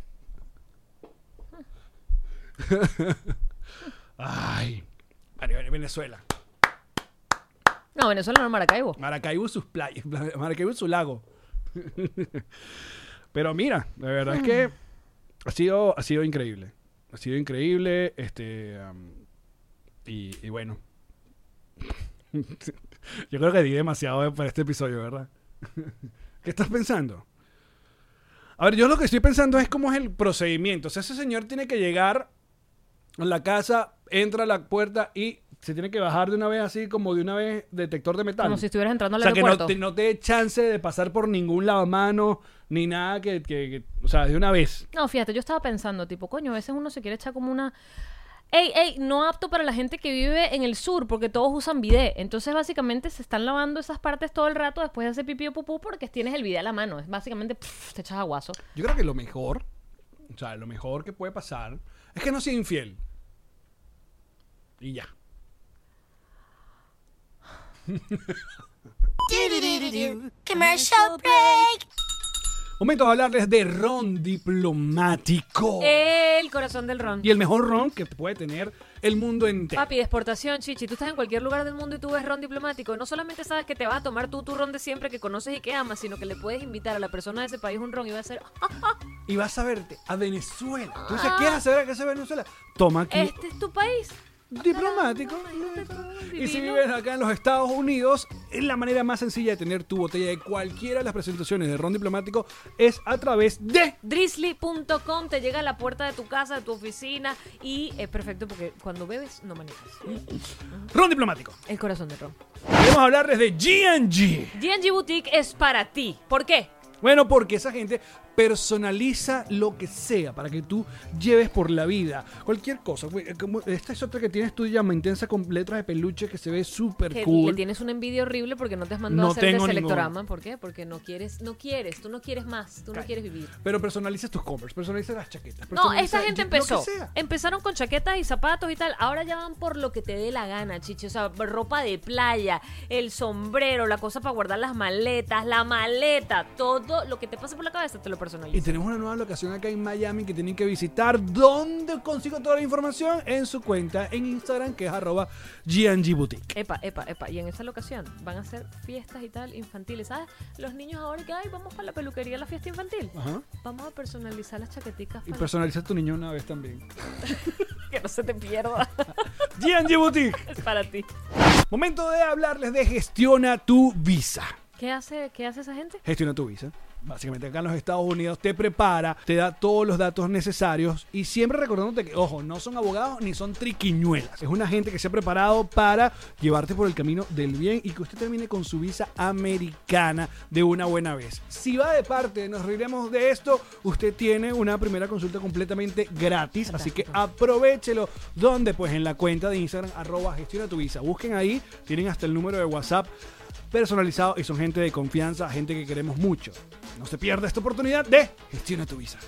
Ay, Venezuela. No, Venezuela no, Maracaibo. Maracaibo sus playas, Maracaibo su lago. Pero mira, la verdad es que ha sido, ha sido increíble. Ha sido increíble. Este um, y, y bueno. Yo creo que di demasiado para este episodio, ¿verdad? ¿Qué estás pensando? A ver, yo lo que estoy pensando es cómo es el procedimiento. O sea, ese señor tiene que llegar a la casa, entra a la puerta y se tiene que bajar de una vez así como de una vez detector de metal. Como si estuvieras entrando al O sea, que no aeropuerto. te, no te dé chance de pasar por ningún lavamanos ni nada que, que, que... O sea, de una vez. No, fíjate, yo estaba pensando, tipo, coño, a veces uno se quiere echar como una... Ey, ey, no apto para la gente que vive en el sur, porque todos usan bidet. Entonces, básicamente, se están lavando esas partes todo el rato después de hacer pipí o pupú porque tienes el bidet a la mano. Es básicamente, pff, te echas aguazo. Yo creo que lo mejor, o sea, lo mejor que puede pasar es que no sea infiel. Y ya. Commercial break. Momento de hablarles de ron diplomático. El corazón del ron. Y el mejor ron que puede tener el mundo entero. Papi, de exportación, chichi. Tú estás en cualquier lugar del mundo y tú ves ron diplomático. No solamente sabes que te vas a tomar tú tu ron de siempre que conoces y que amas, sino que le puedes invitar a la persona de ese país un ron y va a ser... "Ah, Y vas a verte a Venezuela. Tú dices, ¿quieres saber a qué es Venezuela? Toma aquí. este es tu país. Diplomático. Y si Divino. vives acá en los Estados Unidos, es la manera más sencilla de tener tu botella de cualquiera de las presentaciones de ron diplomático es a través de... Drizzly punto com te llega a la puerta de tu casa, de tu oficina y es perfecto porque cuando bebes no manejas. Ron diplomático. El corazón del ron. Queremos hablarles de G and G. G and G Boutique es para ti. ¿Por qué? Bueno, porque esa gente personaliza lo que sea para que tú lleves por la vida. Cualquier cosa. Güey, como esta es otra que tienes tú, llama intensa, con letras de peluche que se ve súper Que cool. le tienes una envidia horrible porque no te has mandado No a hacer tengo el ningún. selectorama. ¿Por qué? Porque no quieres, no quieres, tú no quieres más, tú no quieres vivir. Pero personalizas tus covers, personalizas las chaquetas. No, personaliza esta gente lo que empezó. sea. Empezaron con chaquetas y zapatos y tal. Ahora ya van por lo que te dé la gana, chichi. O sea, ropa de playa, el sombrero, la cosa para guardar las maletas, la maleta, todo lo que te pase por la cabeza te lo personaliza. Y tenemos una nueva locación acá en Miami que tienen que visitar. ¿Dónde consigo toda la información? En su cuenta en Instagram, que es arroba G and G Boutique. Epa, epa, epa. Y en esa locación van a hacer fiestas y tal infantiles. ¿Sabes? Los niños ahora que, ay, vamos para la peluquería a la fiesta infantil. Ajá. Vamos a personalizar las chaqueticas Y para personaliza a tu niño una vez también. que no se te pierda. G and G Boutique. Es para ti. Momento de hablarles de Gestiona tu Visa. ¿Qué hace, qué hace esa gente? Gestiona tu Visa. Básicamente acá en los Estados Unidos te prepara, te da todos los datos necesarios y siempre recordándote que, ojo, no son abogados ni son triquiñuelas. Es una gente que se ha preparado para llevarte por el camino del bien y que usted termine con su visa americana de una buena vez. Si va de parte, nos reiremos de esto, usted tiene una primera consulta completamente gratis, así que aprovechelo. ¿Dónde? Pues en la cuenta de Instagram, arroba Gestiona tu Visa. Busquen ahí, tienen hasta el número de WhatsApp personalizado y son gente de confianza, gente que queremos mucho. No se pierda esta oportunidad de Gestiona tu Visa.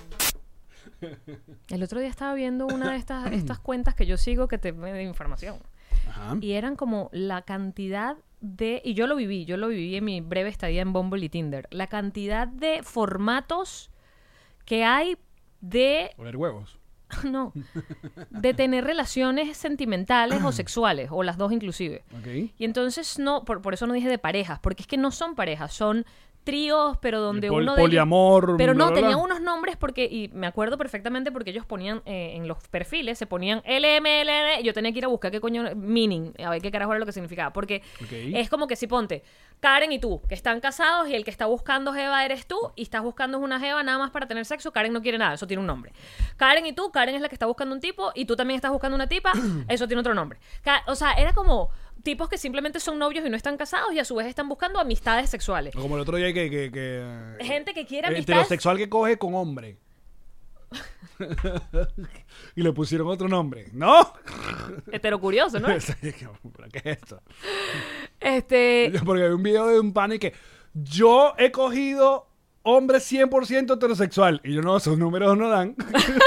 El otro día estaba viendo una de estas, estas cuentas que yo sigo que te de información. Ajá. Y eran como la cantidad de... Y yo lo viví, yo lo viví en mi breve estadía en Bumble y Tinder. La cantidad de formatos que hay de... Poner huevos. No. De tener relaciones sentimentales o sexuales, o las dos inclusive. Ok. Y entonces no, por, por eso no dije de parejas, porque es que no son parejas, son tríos, pero donde Pol- uno de ellos- poliamor, pero bla, no, bla, bla. tenían unos nombres porque, y me acuerdo perfectamente porque ellos ponían eh, en los perfiles, se ponían L M L N, y yo tenía que ir a buscar qué coño, meaning, a ver qué carajo era lo que significaba, porque Ok. es como que si ponte, Karen y tú, que están casados y el que está buscando jeva eres tú, y estás buscando una jeva nada más para tener sexo, Karen no quiere nada, eso tiene un nombre. Karen y tú, Karen es la que está buscando un tipo, y tú también estás buscando una tipa, eso tiene otro nombre. Ka- O sea, era como tipos que simplemente son novios y no están casados y a su vez están buscando amistades sexuales. O como el otro día que... que, que Gente que quiere amistades. heterosexual que coge con hombre. Y le pusieron otro nombre. ¿No? Heterocurioso, ¿no? ¿Pero qué es esto? Este, Porque hay un video de un pana y que yo he cogido hombre cien por ciento heterosexual. Y yo no, esos números no dan.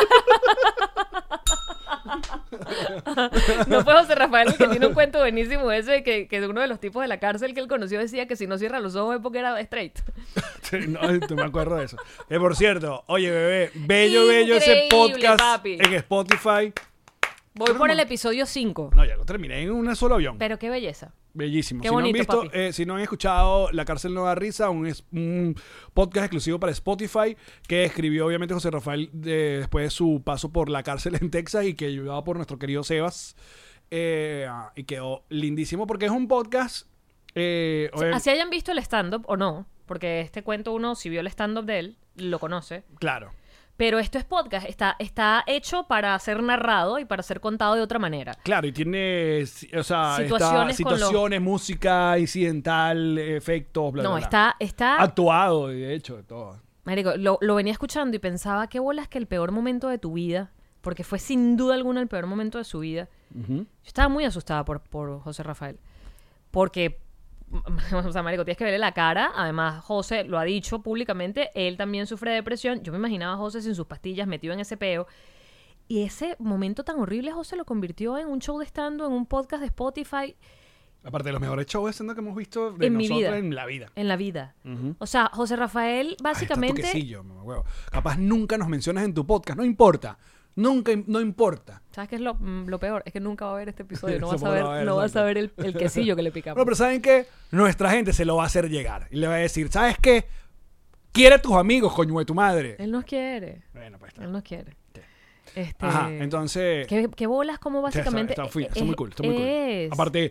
no fue José Rafael el que tiene un cuento buenísimo ese de que, que uno de los tipos de la cárcel que él conoció decía que si no cierra los ojos es porque era straight. Sí, no, no me acuerdo de eso. Eh, por cierto, oye, bebé, bello, bello ese Increíble, podcast papi. en Spotify. Voy por el episodio cinco. No, ya lo terminé en un solo avión. Pero qué belleza. Bellísimo. Qué si bonito, no han visto, papi. eh, si no han escuchado La Cárcel No Da Risa, un, es- un podcast exclusivo para Spotify que escribió obviamente José Rafael de- después de su paso por la cárcel en Texas y que ayudaba por nuestro querido Sebas. Eh, y quedó lindísimo porque es un podcast. Eh, obvia- Así hayan visto el stand-up o no, porque este cuento uno, si vio el stand-up de él, lo conoce. Claro. Pero esto es podcast, está, está hecho para ser narrado y para ser contado de otra manera. Claro, y tiene, o sea, Situaciones está- con los- situaciones, música, incidental, efectos, bla, bla, No, bla. está, está Actuado, de hecho, de todo. Marico, lo, lo venía escuchando y pensaba, qué bolas que el peor momento de tu vida, porque fue sin duda alguna el peor momento de su vida. Yo estaba muy asustada por, por José Rafael. Porque, o sea, marico, tienes que verle la cara. Además, José lo ha dicho públicamente, él también sufre de depresión. Yo me imaginaba a José sin sus pastillas, metido en ese peo. Y ese momento tan horrible, José lo convirtió en un show de stand-up, en un podcast de Spotify, Aparte de los mejores shows de stand-up que hemos visto de En mi nosotros vida. en la vida. en la vida. O sea, José Rafael, básicamente... Ay, está tu quesillo, mamahuevo. Capaz nunca nos mencionas en tu podcast. No importa. Nunca, no importa. ¿Sabes qué es lo, mm, lo peor? Es que nunca va a ver este episodio. No vas Eso a no ver, lo va a ver, no vas a ver el, exacto. el quesillo que le picamos. Bueno, pero ¿saben qué? Nuestra gente se lo va a hacer llegar. Y le va a decir, ¿sabes qué? Quiere a tus amigos, coño de tu madre. Él nos quiere. Bueno, pues está. Él nos quiere. Sí. Este, Ajá, entonces... ¿Qué, qué bolas como Sí, está- básicamente... está, fui- está es- muy cool, está muy cool. es- Aparte,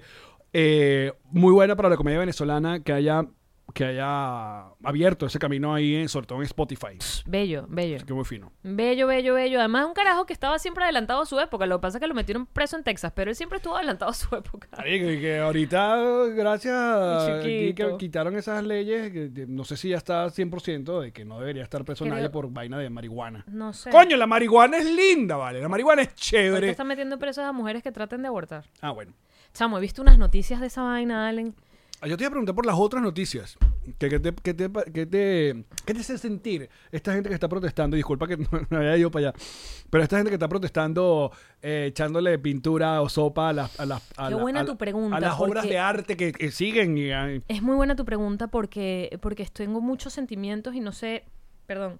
eh, muy buena para la comedia venezolana que haya, que haya abierto ese camino ahí, en, sobre todo en Spotify. Bello, bello. Así que muy fino. Bello, bello, bello. Además, un carajo que estaba siempre adelantado a su época. Lo que pasa es que lo metieron preso en Texas, pero él siempre estuvo adelantado a su época. Ay, que, que ahorita, gracias a aquí Chiquito. que quitaron esas leyes, que, que no sé si ya está cien por ciento de que no debería estar preso Creo- nadie por vaina de marihuana. No sé. Coño, la marihuana es linda, vale. La marihuana es Ahorita chévere. están metiendo presos a mujeres que traten de abortar. Ah, bueno. Chamo, he visto unas noticias de esa vaina, Allen. Ah, Yo te iba a preguntar por las otras noticias. ¿Qué, qué te, qué, te, qué, te, ¿Qué te hace sentir esta gente que está protestando? Disculpa que no me había ido para allá. Pero esta gente que está protestando, eh, echándole pintura o sopa a las, a las, a Qué la- buena a la- tu pregunta, a las obras porque- de arte que, que siguen. Y, ay, Es muy buena tu pregunta porque, porque tengo muchos sentimientos y no sé... Perdón.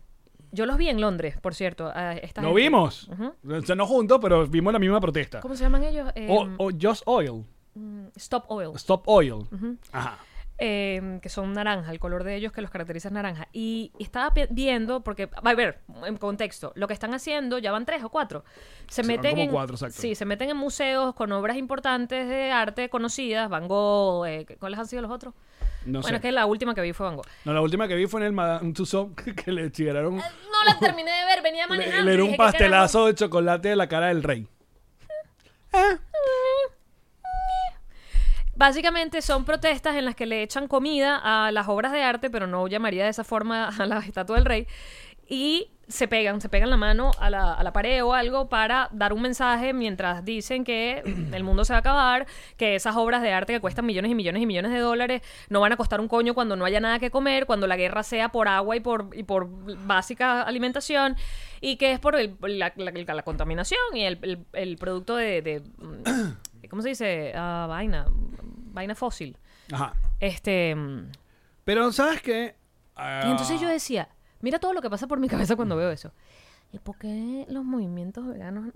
Yo los vi en Londres, por cierto. a esta ¿Lo gente. vimos? Ujú. O sea, no juntos, pero vimos la misma protesta. ¿Cómo se llaman ellos? Eh, O, o Just Oil. mm, Stop Oil. Stop Oil. Ajá. eh, que son naranja, el color de ellos que los caracteriza es naranja. Y estaba pi- viendo, porque, a ver, en contexto, lo que están haciendo, ya van tres o cuatro. Se Sí, van meten como en, cuatro, exacto. sí, se meten en museos con obras importantes de arte conocidas, Van Gogh, eh, ¿cuáles han sido los otros? No bueno, sé. es que la última que vi fue Van Gogh. No, la última que vi fue en el Madame Tussauds que le tiraron, No la terminé de ver, venía le, manejando. le y dieron dije, un ¿qué pastelazo de chocolate de la cara del rey. carajo? Básicamente son protestas en las que le echan comida a las obras de arte, pero no llamaría de esa forma a la estatua del rey. Y se pegan, se pegan la mano a la, a la pared o algo para dar un mensaje mientras dicen que el mundo se va a acabar, que esas obras de arte que cuestan millones y millones y millones de dólares no van a costar un coño cuando no haya nada que comer, cuando la guerra sea por agua y por, y por básica alimentación, y que es por el- la, la- la contaminación y el, el- el producto de, de ¿cómo se dice? Ah, vaina, vaina fósil. Ajá. Este, mm, Pero, ¿sabes qué? y entonces yo decía, mira todo lo que pasa por mi cabeza cuando veo eso. ¿Y por qué los movimientos veganos?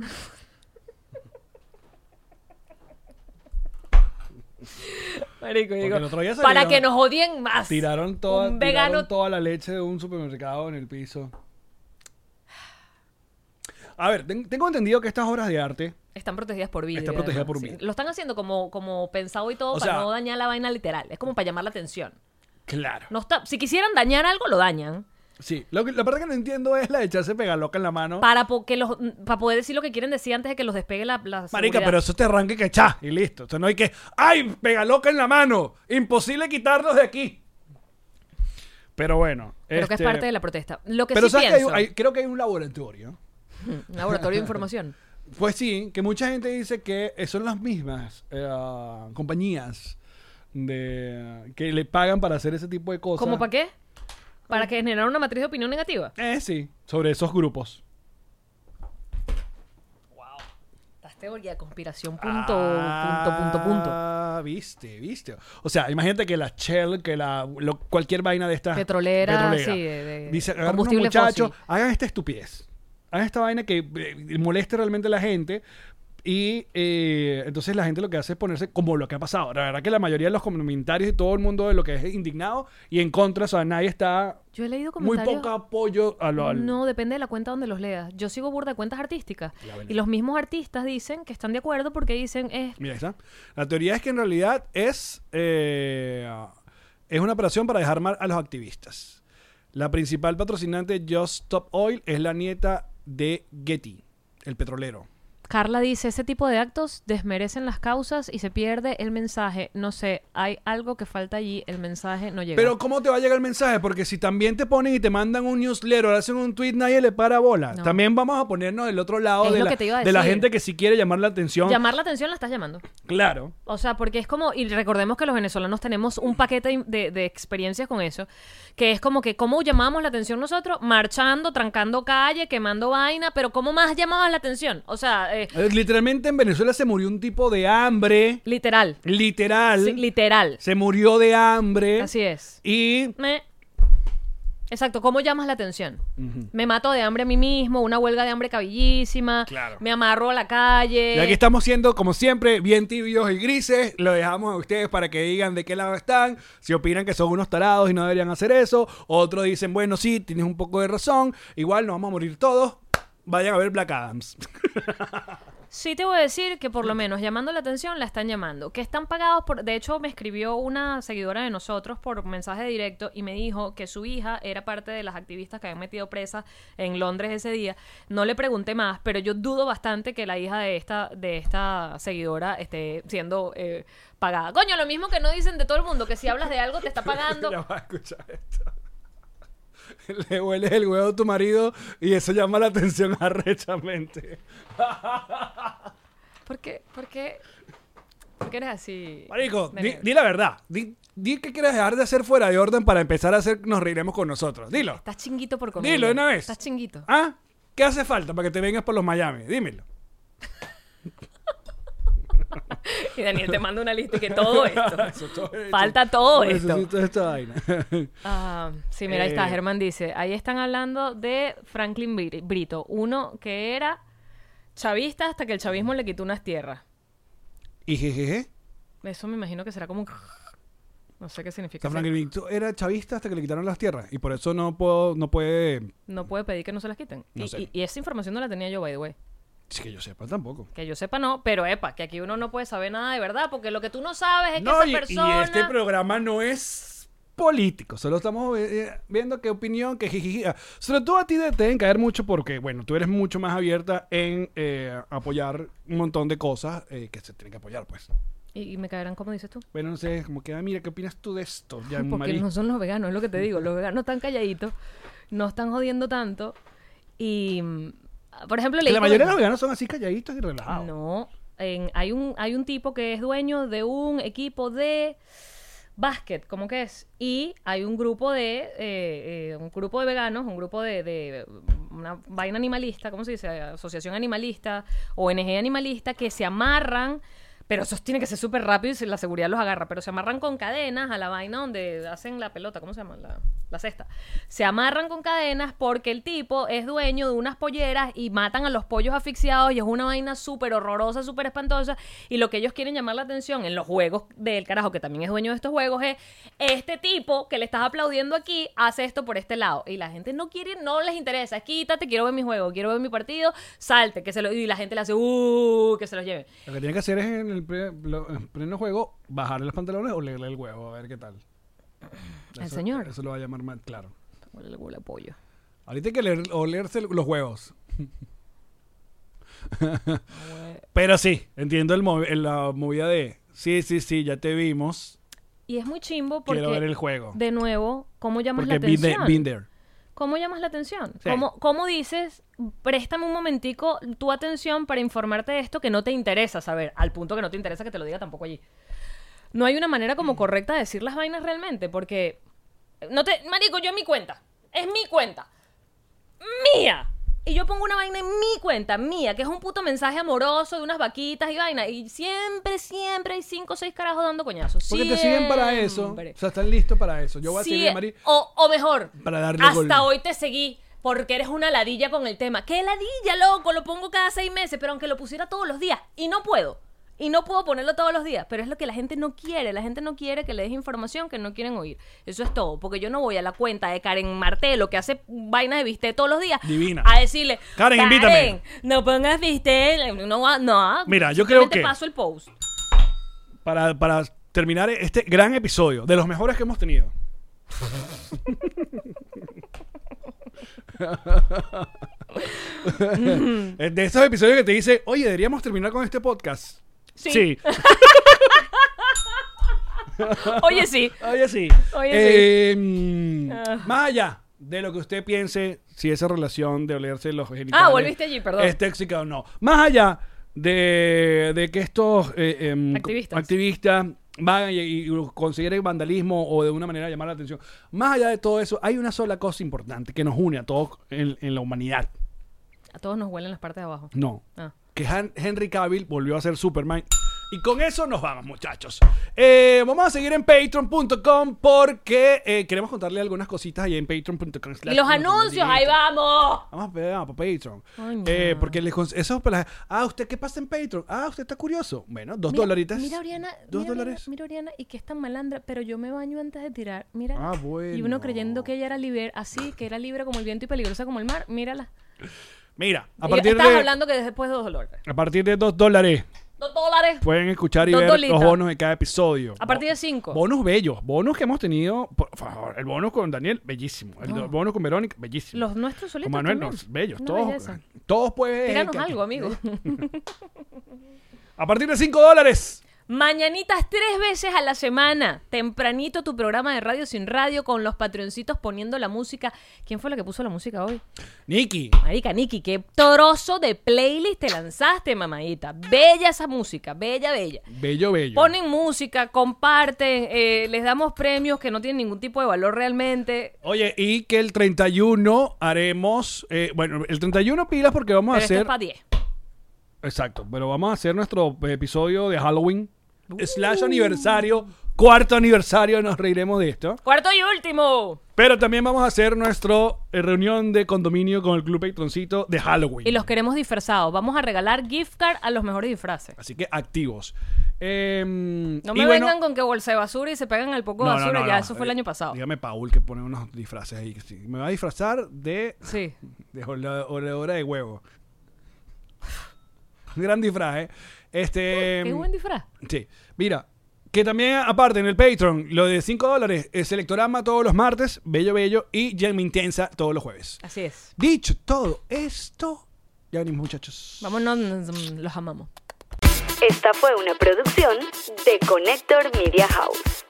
Marico, Porque digo, el otro día para salieron- que nos odien más. Tiraron toda, Un vegano- tiraron toda la leche de un supermercado en el piso. A ver, ten- tengo entendido que estas obras de arte... Están protegidas por vida. Está protegida por sí. vida. Lo están haciendo como, como pensado y todo O para sea- no dañar la vaina literal. Es como para llamar la atención. Claro. No está, si quisieran dañar algo, lo dañan. Sí, lo que, la parte que no entiendo es la de echarse pegaloca en la mano. Para, po- que los, para poder decir lo que quieren decir antes de que los despegue la, la Marica, seguridad. pero eso te arranque que echá y listo. O sea, no hay que... ¡Ay, pegaloca en la mano! Imposible quitarlos de aquí. Pero bueno. Creo que es este, parte de la protesta. Lo que Pero sí ¿sabes que hay- pienso... hay- creo que hay un laboratorio. Un laboratorio de información. Pues sí, que mucha gente dice que son las mismas eh, compañías de que le pagan para hacer ese tipo de cosas. ¿Cómo para qué? Para que generar una matriz de opinión negativa. Eh, sí, sobre esos grupos. Estás teoría de conspiración punto, punto, punto, punto. Ah, viste, viste. O sea, imagínate que la Shell, que la lo- cualquier vaina de esta Petrolera, sí, de- de dice, agarra unos combustible muchachos, fósil. hagan esta estupidez. Hagan esta vaina que eh, moleste realmente a la gente. Y eh, entonces la gente lo que hace es ponerse como lo que ha pasado. La verdad que la mayoría de los comentarios y todo el mundo de lo que es indignado y en contra, o sea, nadie está... Yo he leído Muy comentarios... poco apoyo a lo... al- No, depende de la cuenta donde los leas. Yo sigo burda de cuentas artísticas. Ya, bueno. Y los mismos artistas dicen que están de acuerdo porque dicen... Eh, Mira, ahí está. La teoría es que en realidad es, eh, es una operación para dejar mal a los activistas. La principal patrocinante Just Stop Oil es la nieta de Getty, el petrolero. Carla dice, ese tipo de actos desmerecen las causas y se pierde el mensaje. No sé, hay algo que falta allí, el mensaje no llega. Pero ¿cómo te va a llegar el mensaje? Porque si también te ponen y te mandan un newsletter, hacen un tweet, nadie le para bola. No. También vamos a ponernos del otro lado Es de lo la, que te iba a de la decir. gente que sí quiere llamar la atención. Llamar la atención la estás llamando. Claro. O sea, porque es como, y recordemos que los venezolanos tenemos un paquete de, de experiencias con eso, que es como que, ¿cómo llamamos la atención nosotros? Marchando, trancando calle, quemando vaina, pero ¿cómo más llamamos la atención? O sea, eh, Eh, Literalmente en Venezuela se murió un tipo de hambre. literal. Literal. Sí, literal. Se murió de hambre. Así es. Y Me... Exacto, ¿cómo llamas la atención? Me mato de hambre a mí mismo, una huelga de hambre cabillísima, Claro. me amarro a la calle. Y aquí estamos siendo, como siempre, bien tibios y grises. Lo dejamos a ustedes para que digan de qué lado están. Si opinan que son unos tarados y no deberían hacer eso. Otros dicen, bueno, sí, tienes un poco de razón. Igual nos vamos a morir todos. Vayan a ver Black Adams. Sí te voy a decir que por lo menos llamando la atención la están llamando. Que están pagados por... De hecho, me escribió una seguidora de nosotros por mensaje directo y me dijo que su hija era parte de las activistas que habían metido presa en Londres ese día. No le pregunté más, pero yo dudo bastante que la hija de esta, de esta seguidora esté siendo eh, pagada. Coño, lo mismo que no dicen de todo el mundo, que si hablas de algo te está pagando. Ya va a escuchar esto. Le hueles el huevo a tu marido y eso llama la atención arrechamente. ¿Por qué? ¿Por qué? ¿Por qué eres así? Marico, de di, negro? di la verdad. Di, di que quieres dejar de hacer fuera de orden para empezar a hacer nos reiremos con nosotros. Dilo. Estás chinguito por comer. Dilo de una vez. Estás chinguito. ¿Ah? ¿Qué hace falta para que te vengas por los Miami? Dímelo. Y Daniel te manda una lista y que todo esto. Eso, todo hecho. Falta todo Necesito esto. esta vaina. Ah, sí, mira, ahí está. Eh. Germán dice, ahí están hablando de Franklin Bri- Brito, uno que era chavista hasta que el chavismo le quitó unas tierras. Y jejeje. Eso me imagino que será como un... No sé qué significa. San Franklin Victor era chavista hasta que le quitaron las tierras. Y por eso no puedo, no puede. No puede pedir que no se las quiten. No y, sé. y- y esa información no la tenía yo, by the way. Sí, que yo sepa tampoco. Que yo sepa no, pero epa, que aquí uno no puede saber nada de verdad, porque lo que tú no sabes es que No, esa y, y persona... este programa no es político. Solo estamos eh, viendo qué opinión, qué jijiji. Ah, sobre todo a ti te deben caer mucho porque, bueno, tú eres mucho más abierta en eh, apoyar un montón de cosas eh, que se tienen que apoyar, pues. Y, y me caerán, como dices tú. Bueno, no sé, como que, ah, mira, ¿qué opinas tú de esto? Ya, Porque Marí? no son los veganos, es lo que te digo. Los veganos están calladitos, no están jodiendo tanto. Y, mm, por ejemplo, Que leí la por- mayoría de los veganos son así calladitos y relajados. No, en- hay, un, hay un tipo que es dueño de un equipo de básquet, ¿cómo que es? Y hay un grupo de eh, eh, un grupo de veganos, un grupo de, de una vaina animalista, ¿cómo se dice? Asociación animalista, O N G animalista, que se amarran Pero eso tiene que ser súper rápido y si la seguridad los agarra. Pero se amarran con cadenas a la vaina donde hacen la pelota. ¿Cómo se llama? La, la cesta. Se amarran con cadenas porque el tipo es dueño de unas polleras y matan a los pollos asfixiados y es una vaina súper horrorosa, súper espantosa. Y lo que ellos quieren llamar la atención en los juegos del carajo, que también es dueño de estos juegos, es este tipo que le estás aplaudiendo aquí, hace esto por este lado. Y la gente no quiere, no les interesa. Quítate, quiero ver mi juego, quiero ver mi partido, salte. Que se lo, y la gente le hace, uh, que se los lleve. Lo que tiene que hacer es en el pre- lo- en pleno juego bajarle los pantalones o leerle el huevo, a ver qué tal. El Eso- señor. Eso lo va a llamar más claro. Huele el huele a pollo. Ahorita hay que leer, olerse los huevos. Pero sí, entiendo el movi- la movida de sí, sí, sí, ya te vimos. Y es muy chimbo porque, Quiero ver el juego. de nuevo, ¿cómo llamas Porque la been there, atención? been there. ¿Cómo llamas la atención? Sí. ¿Cómo, ¿Cómo dices, préstame un momentico tu atención para informarte de esto que no te interesa saber? Al punto que no te interesa que te lo diga tampoco allí. No hay una manera como correcta de decir las vainas realmente, porque... no te Marico, yo en mi cuenta. Es mi cuenta. ¡Mía! Y yo pongo una vaina en mi cuenta, mía, que es un puto mensaje amoroso de unas vaquitas y vaina. Y siempre, siempre hay cinco o seis carajos dando coñazos. Porque te siguen para eso. Siempre. O sea, están listos para eso. Yo voy a Sí, seguir a Mari o, o mejor, para darle hasta gol. hoy te seguí porque eres una ladilla con el tema. ¿Qué ladilla, loco? Lo pongo cada seis meses, pero aunque lo pusiera todos los días. Y no puedo. Y no puedo ponerlo todos los días. Pero es lo que la gente no quiere. La gente no quiere que le des información que no quieren oír. Eso es todo. Porque yo no voy a la cuenta de Karen Martelo, que hace vainas de bistec todos los días. Divina. A decirle, Karen, invítame. no pongas bistec. No, no. Mira, yo creo simplemente que- paso el post. para, para terminar este gran episodio, de los mejores que hemos tenido. De esos episodios que te dice, oye, deberíamos terminar con este podcast. Sí. Oye, sí. Oye, sí. Oye, Eh, mm, Ah. Más allá de lo que usted piense, si esa relación de olerse los genitales Ah, volviste allí, perdón. es tóxica o no. Más allá de, de que estos eh, em, Activistas. activistas vayan y, y consideren vandalismo o de una manera llamar la atención. Más allá de todo eso, hay una sola cosa importante que nos une a todos en, en la humanidad. A todos nos huelen las partes de abajo. No. Ah. Que Han- Henry Cavill volvió a ser Superman. Y con eso nos vamos, muchachos. Eh, vamos a seguir en patreon punto com porque eh, queremos contarle algunas cositas ahí en patreon punto com. Y los anuncios, ahí vamos. Vamos a ver, vamos para Patreon. Coño. Eh, porque les, cons- eso para la- ah, ¿usted qué pasa en Patreon? Ah, ¿usted está curioso? Bueno, dos Mira- dolaritas. Mira, Oriana. Dos mira, dólares. Oriana, mira, Oriana, y que es tan malandra, pero yo me baño antes de tirar. Mira. Ah, bueno. Y uno creyendo que ella era libre, así, que era libre como el viento y peligrosa como el mar. Mírala. Mira, a Y partir estabas de, hablando que después de dos dólares. a partir de dos dólares Dos dólares. pueden escuchar y Dos ver dolitas. los bonos de cada episodio. A partir de cinco. Bonos bellos, bonos que hemos tenido, por favor, el bono con Daniel, bellísimo. El No. bono con Verónica, bellísimo. Los nuestros solitos Con Manuel, también. no, bellos, Una todos. belleza. Todos pueden. Tíranos que- algo, amigo. A partir de cinco dólares. Mañanitas tres veces a la semana. Tempranito tu programa de Radio Sin Radio con los patroncitos poniendo la música. ¿Quién fue la que puso la música hoy? Nikki. Marica, Nikki, qué trozo de playlist te lanzaste, mamadita. Bella esa música, bella, bella. Bello, bello. Ponen música, comparten, eh, les damos premios que no tienen ningún tipo de valor realmente. Oye, y que el treinta y uno haremos. eh, bueno, el treinta y uno pilas porque vamos Pero a esto es hacer. para diez. Exacto, pero vamos a hacer nuestro episodio de Halloween. Slash aniversario. Cuarto aniversario, nos reiremos de esto. Cuarto y último. Pero también vamos a hacer nuestra reunión de condominio con el Club Patroncito de Halloween. Y los queremos disfrazados. Vamos a regalar gift card a los mejores disfraces. Así que activos. Eh, No y me bueno- vengan con que bolsa de basura y se pegan al poco de No, no, basura. no, ya, no. eso fue el Eh, año pasado. Dígame Paul que pone unos disfraces ahí. Que sí. Me va a disfrazar de, Sí. de ola- oladora de huevo. Un gran disfraz, ¿eh? Este, Qué buen disfraz. Sí. Mira, que también aparte en el Patreon, lo de cinco dólares, el Selectorama todos los martes, Bello Bello, y Gemma Intensa todos los jueves. Así es. Dicho todo esto, ya venimos, muchachos. Vámonos, los amamos. Esta fue una producción de Connector Media House.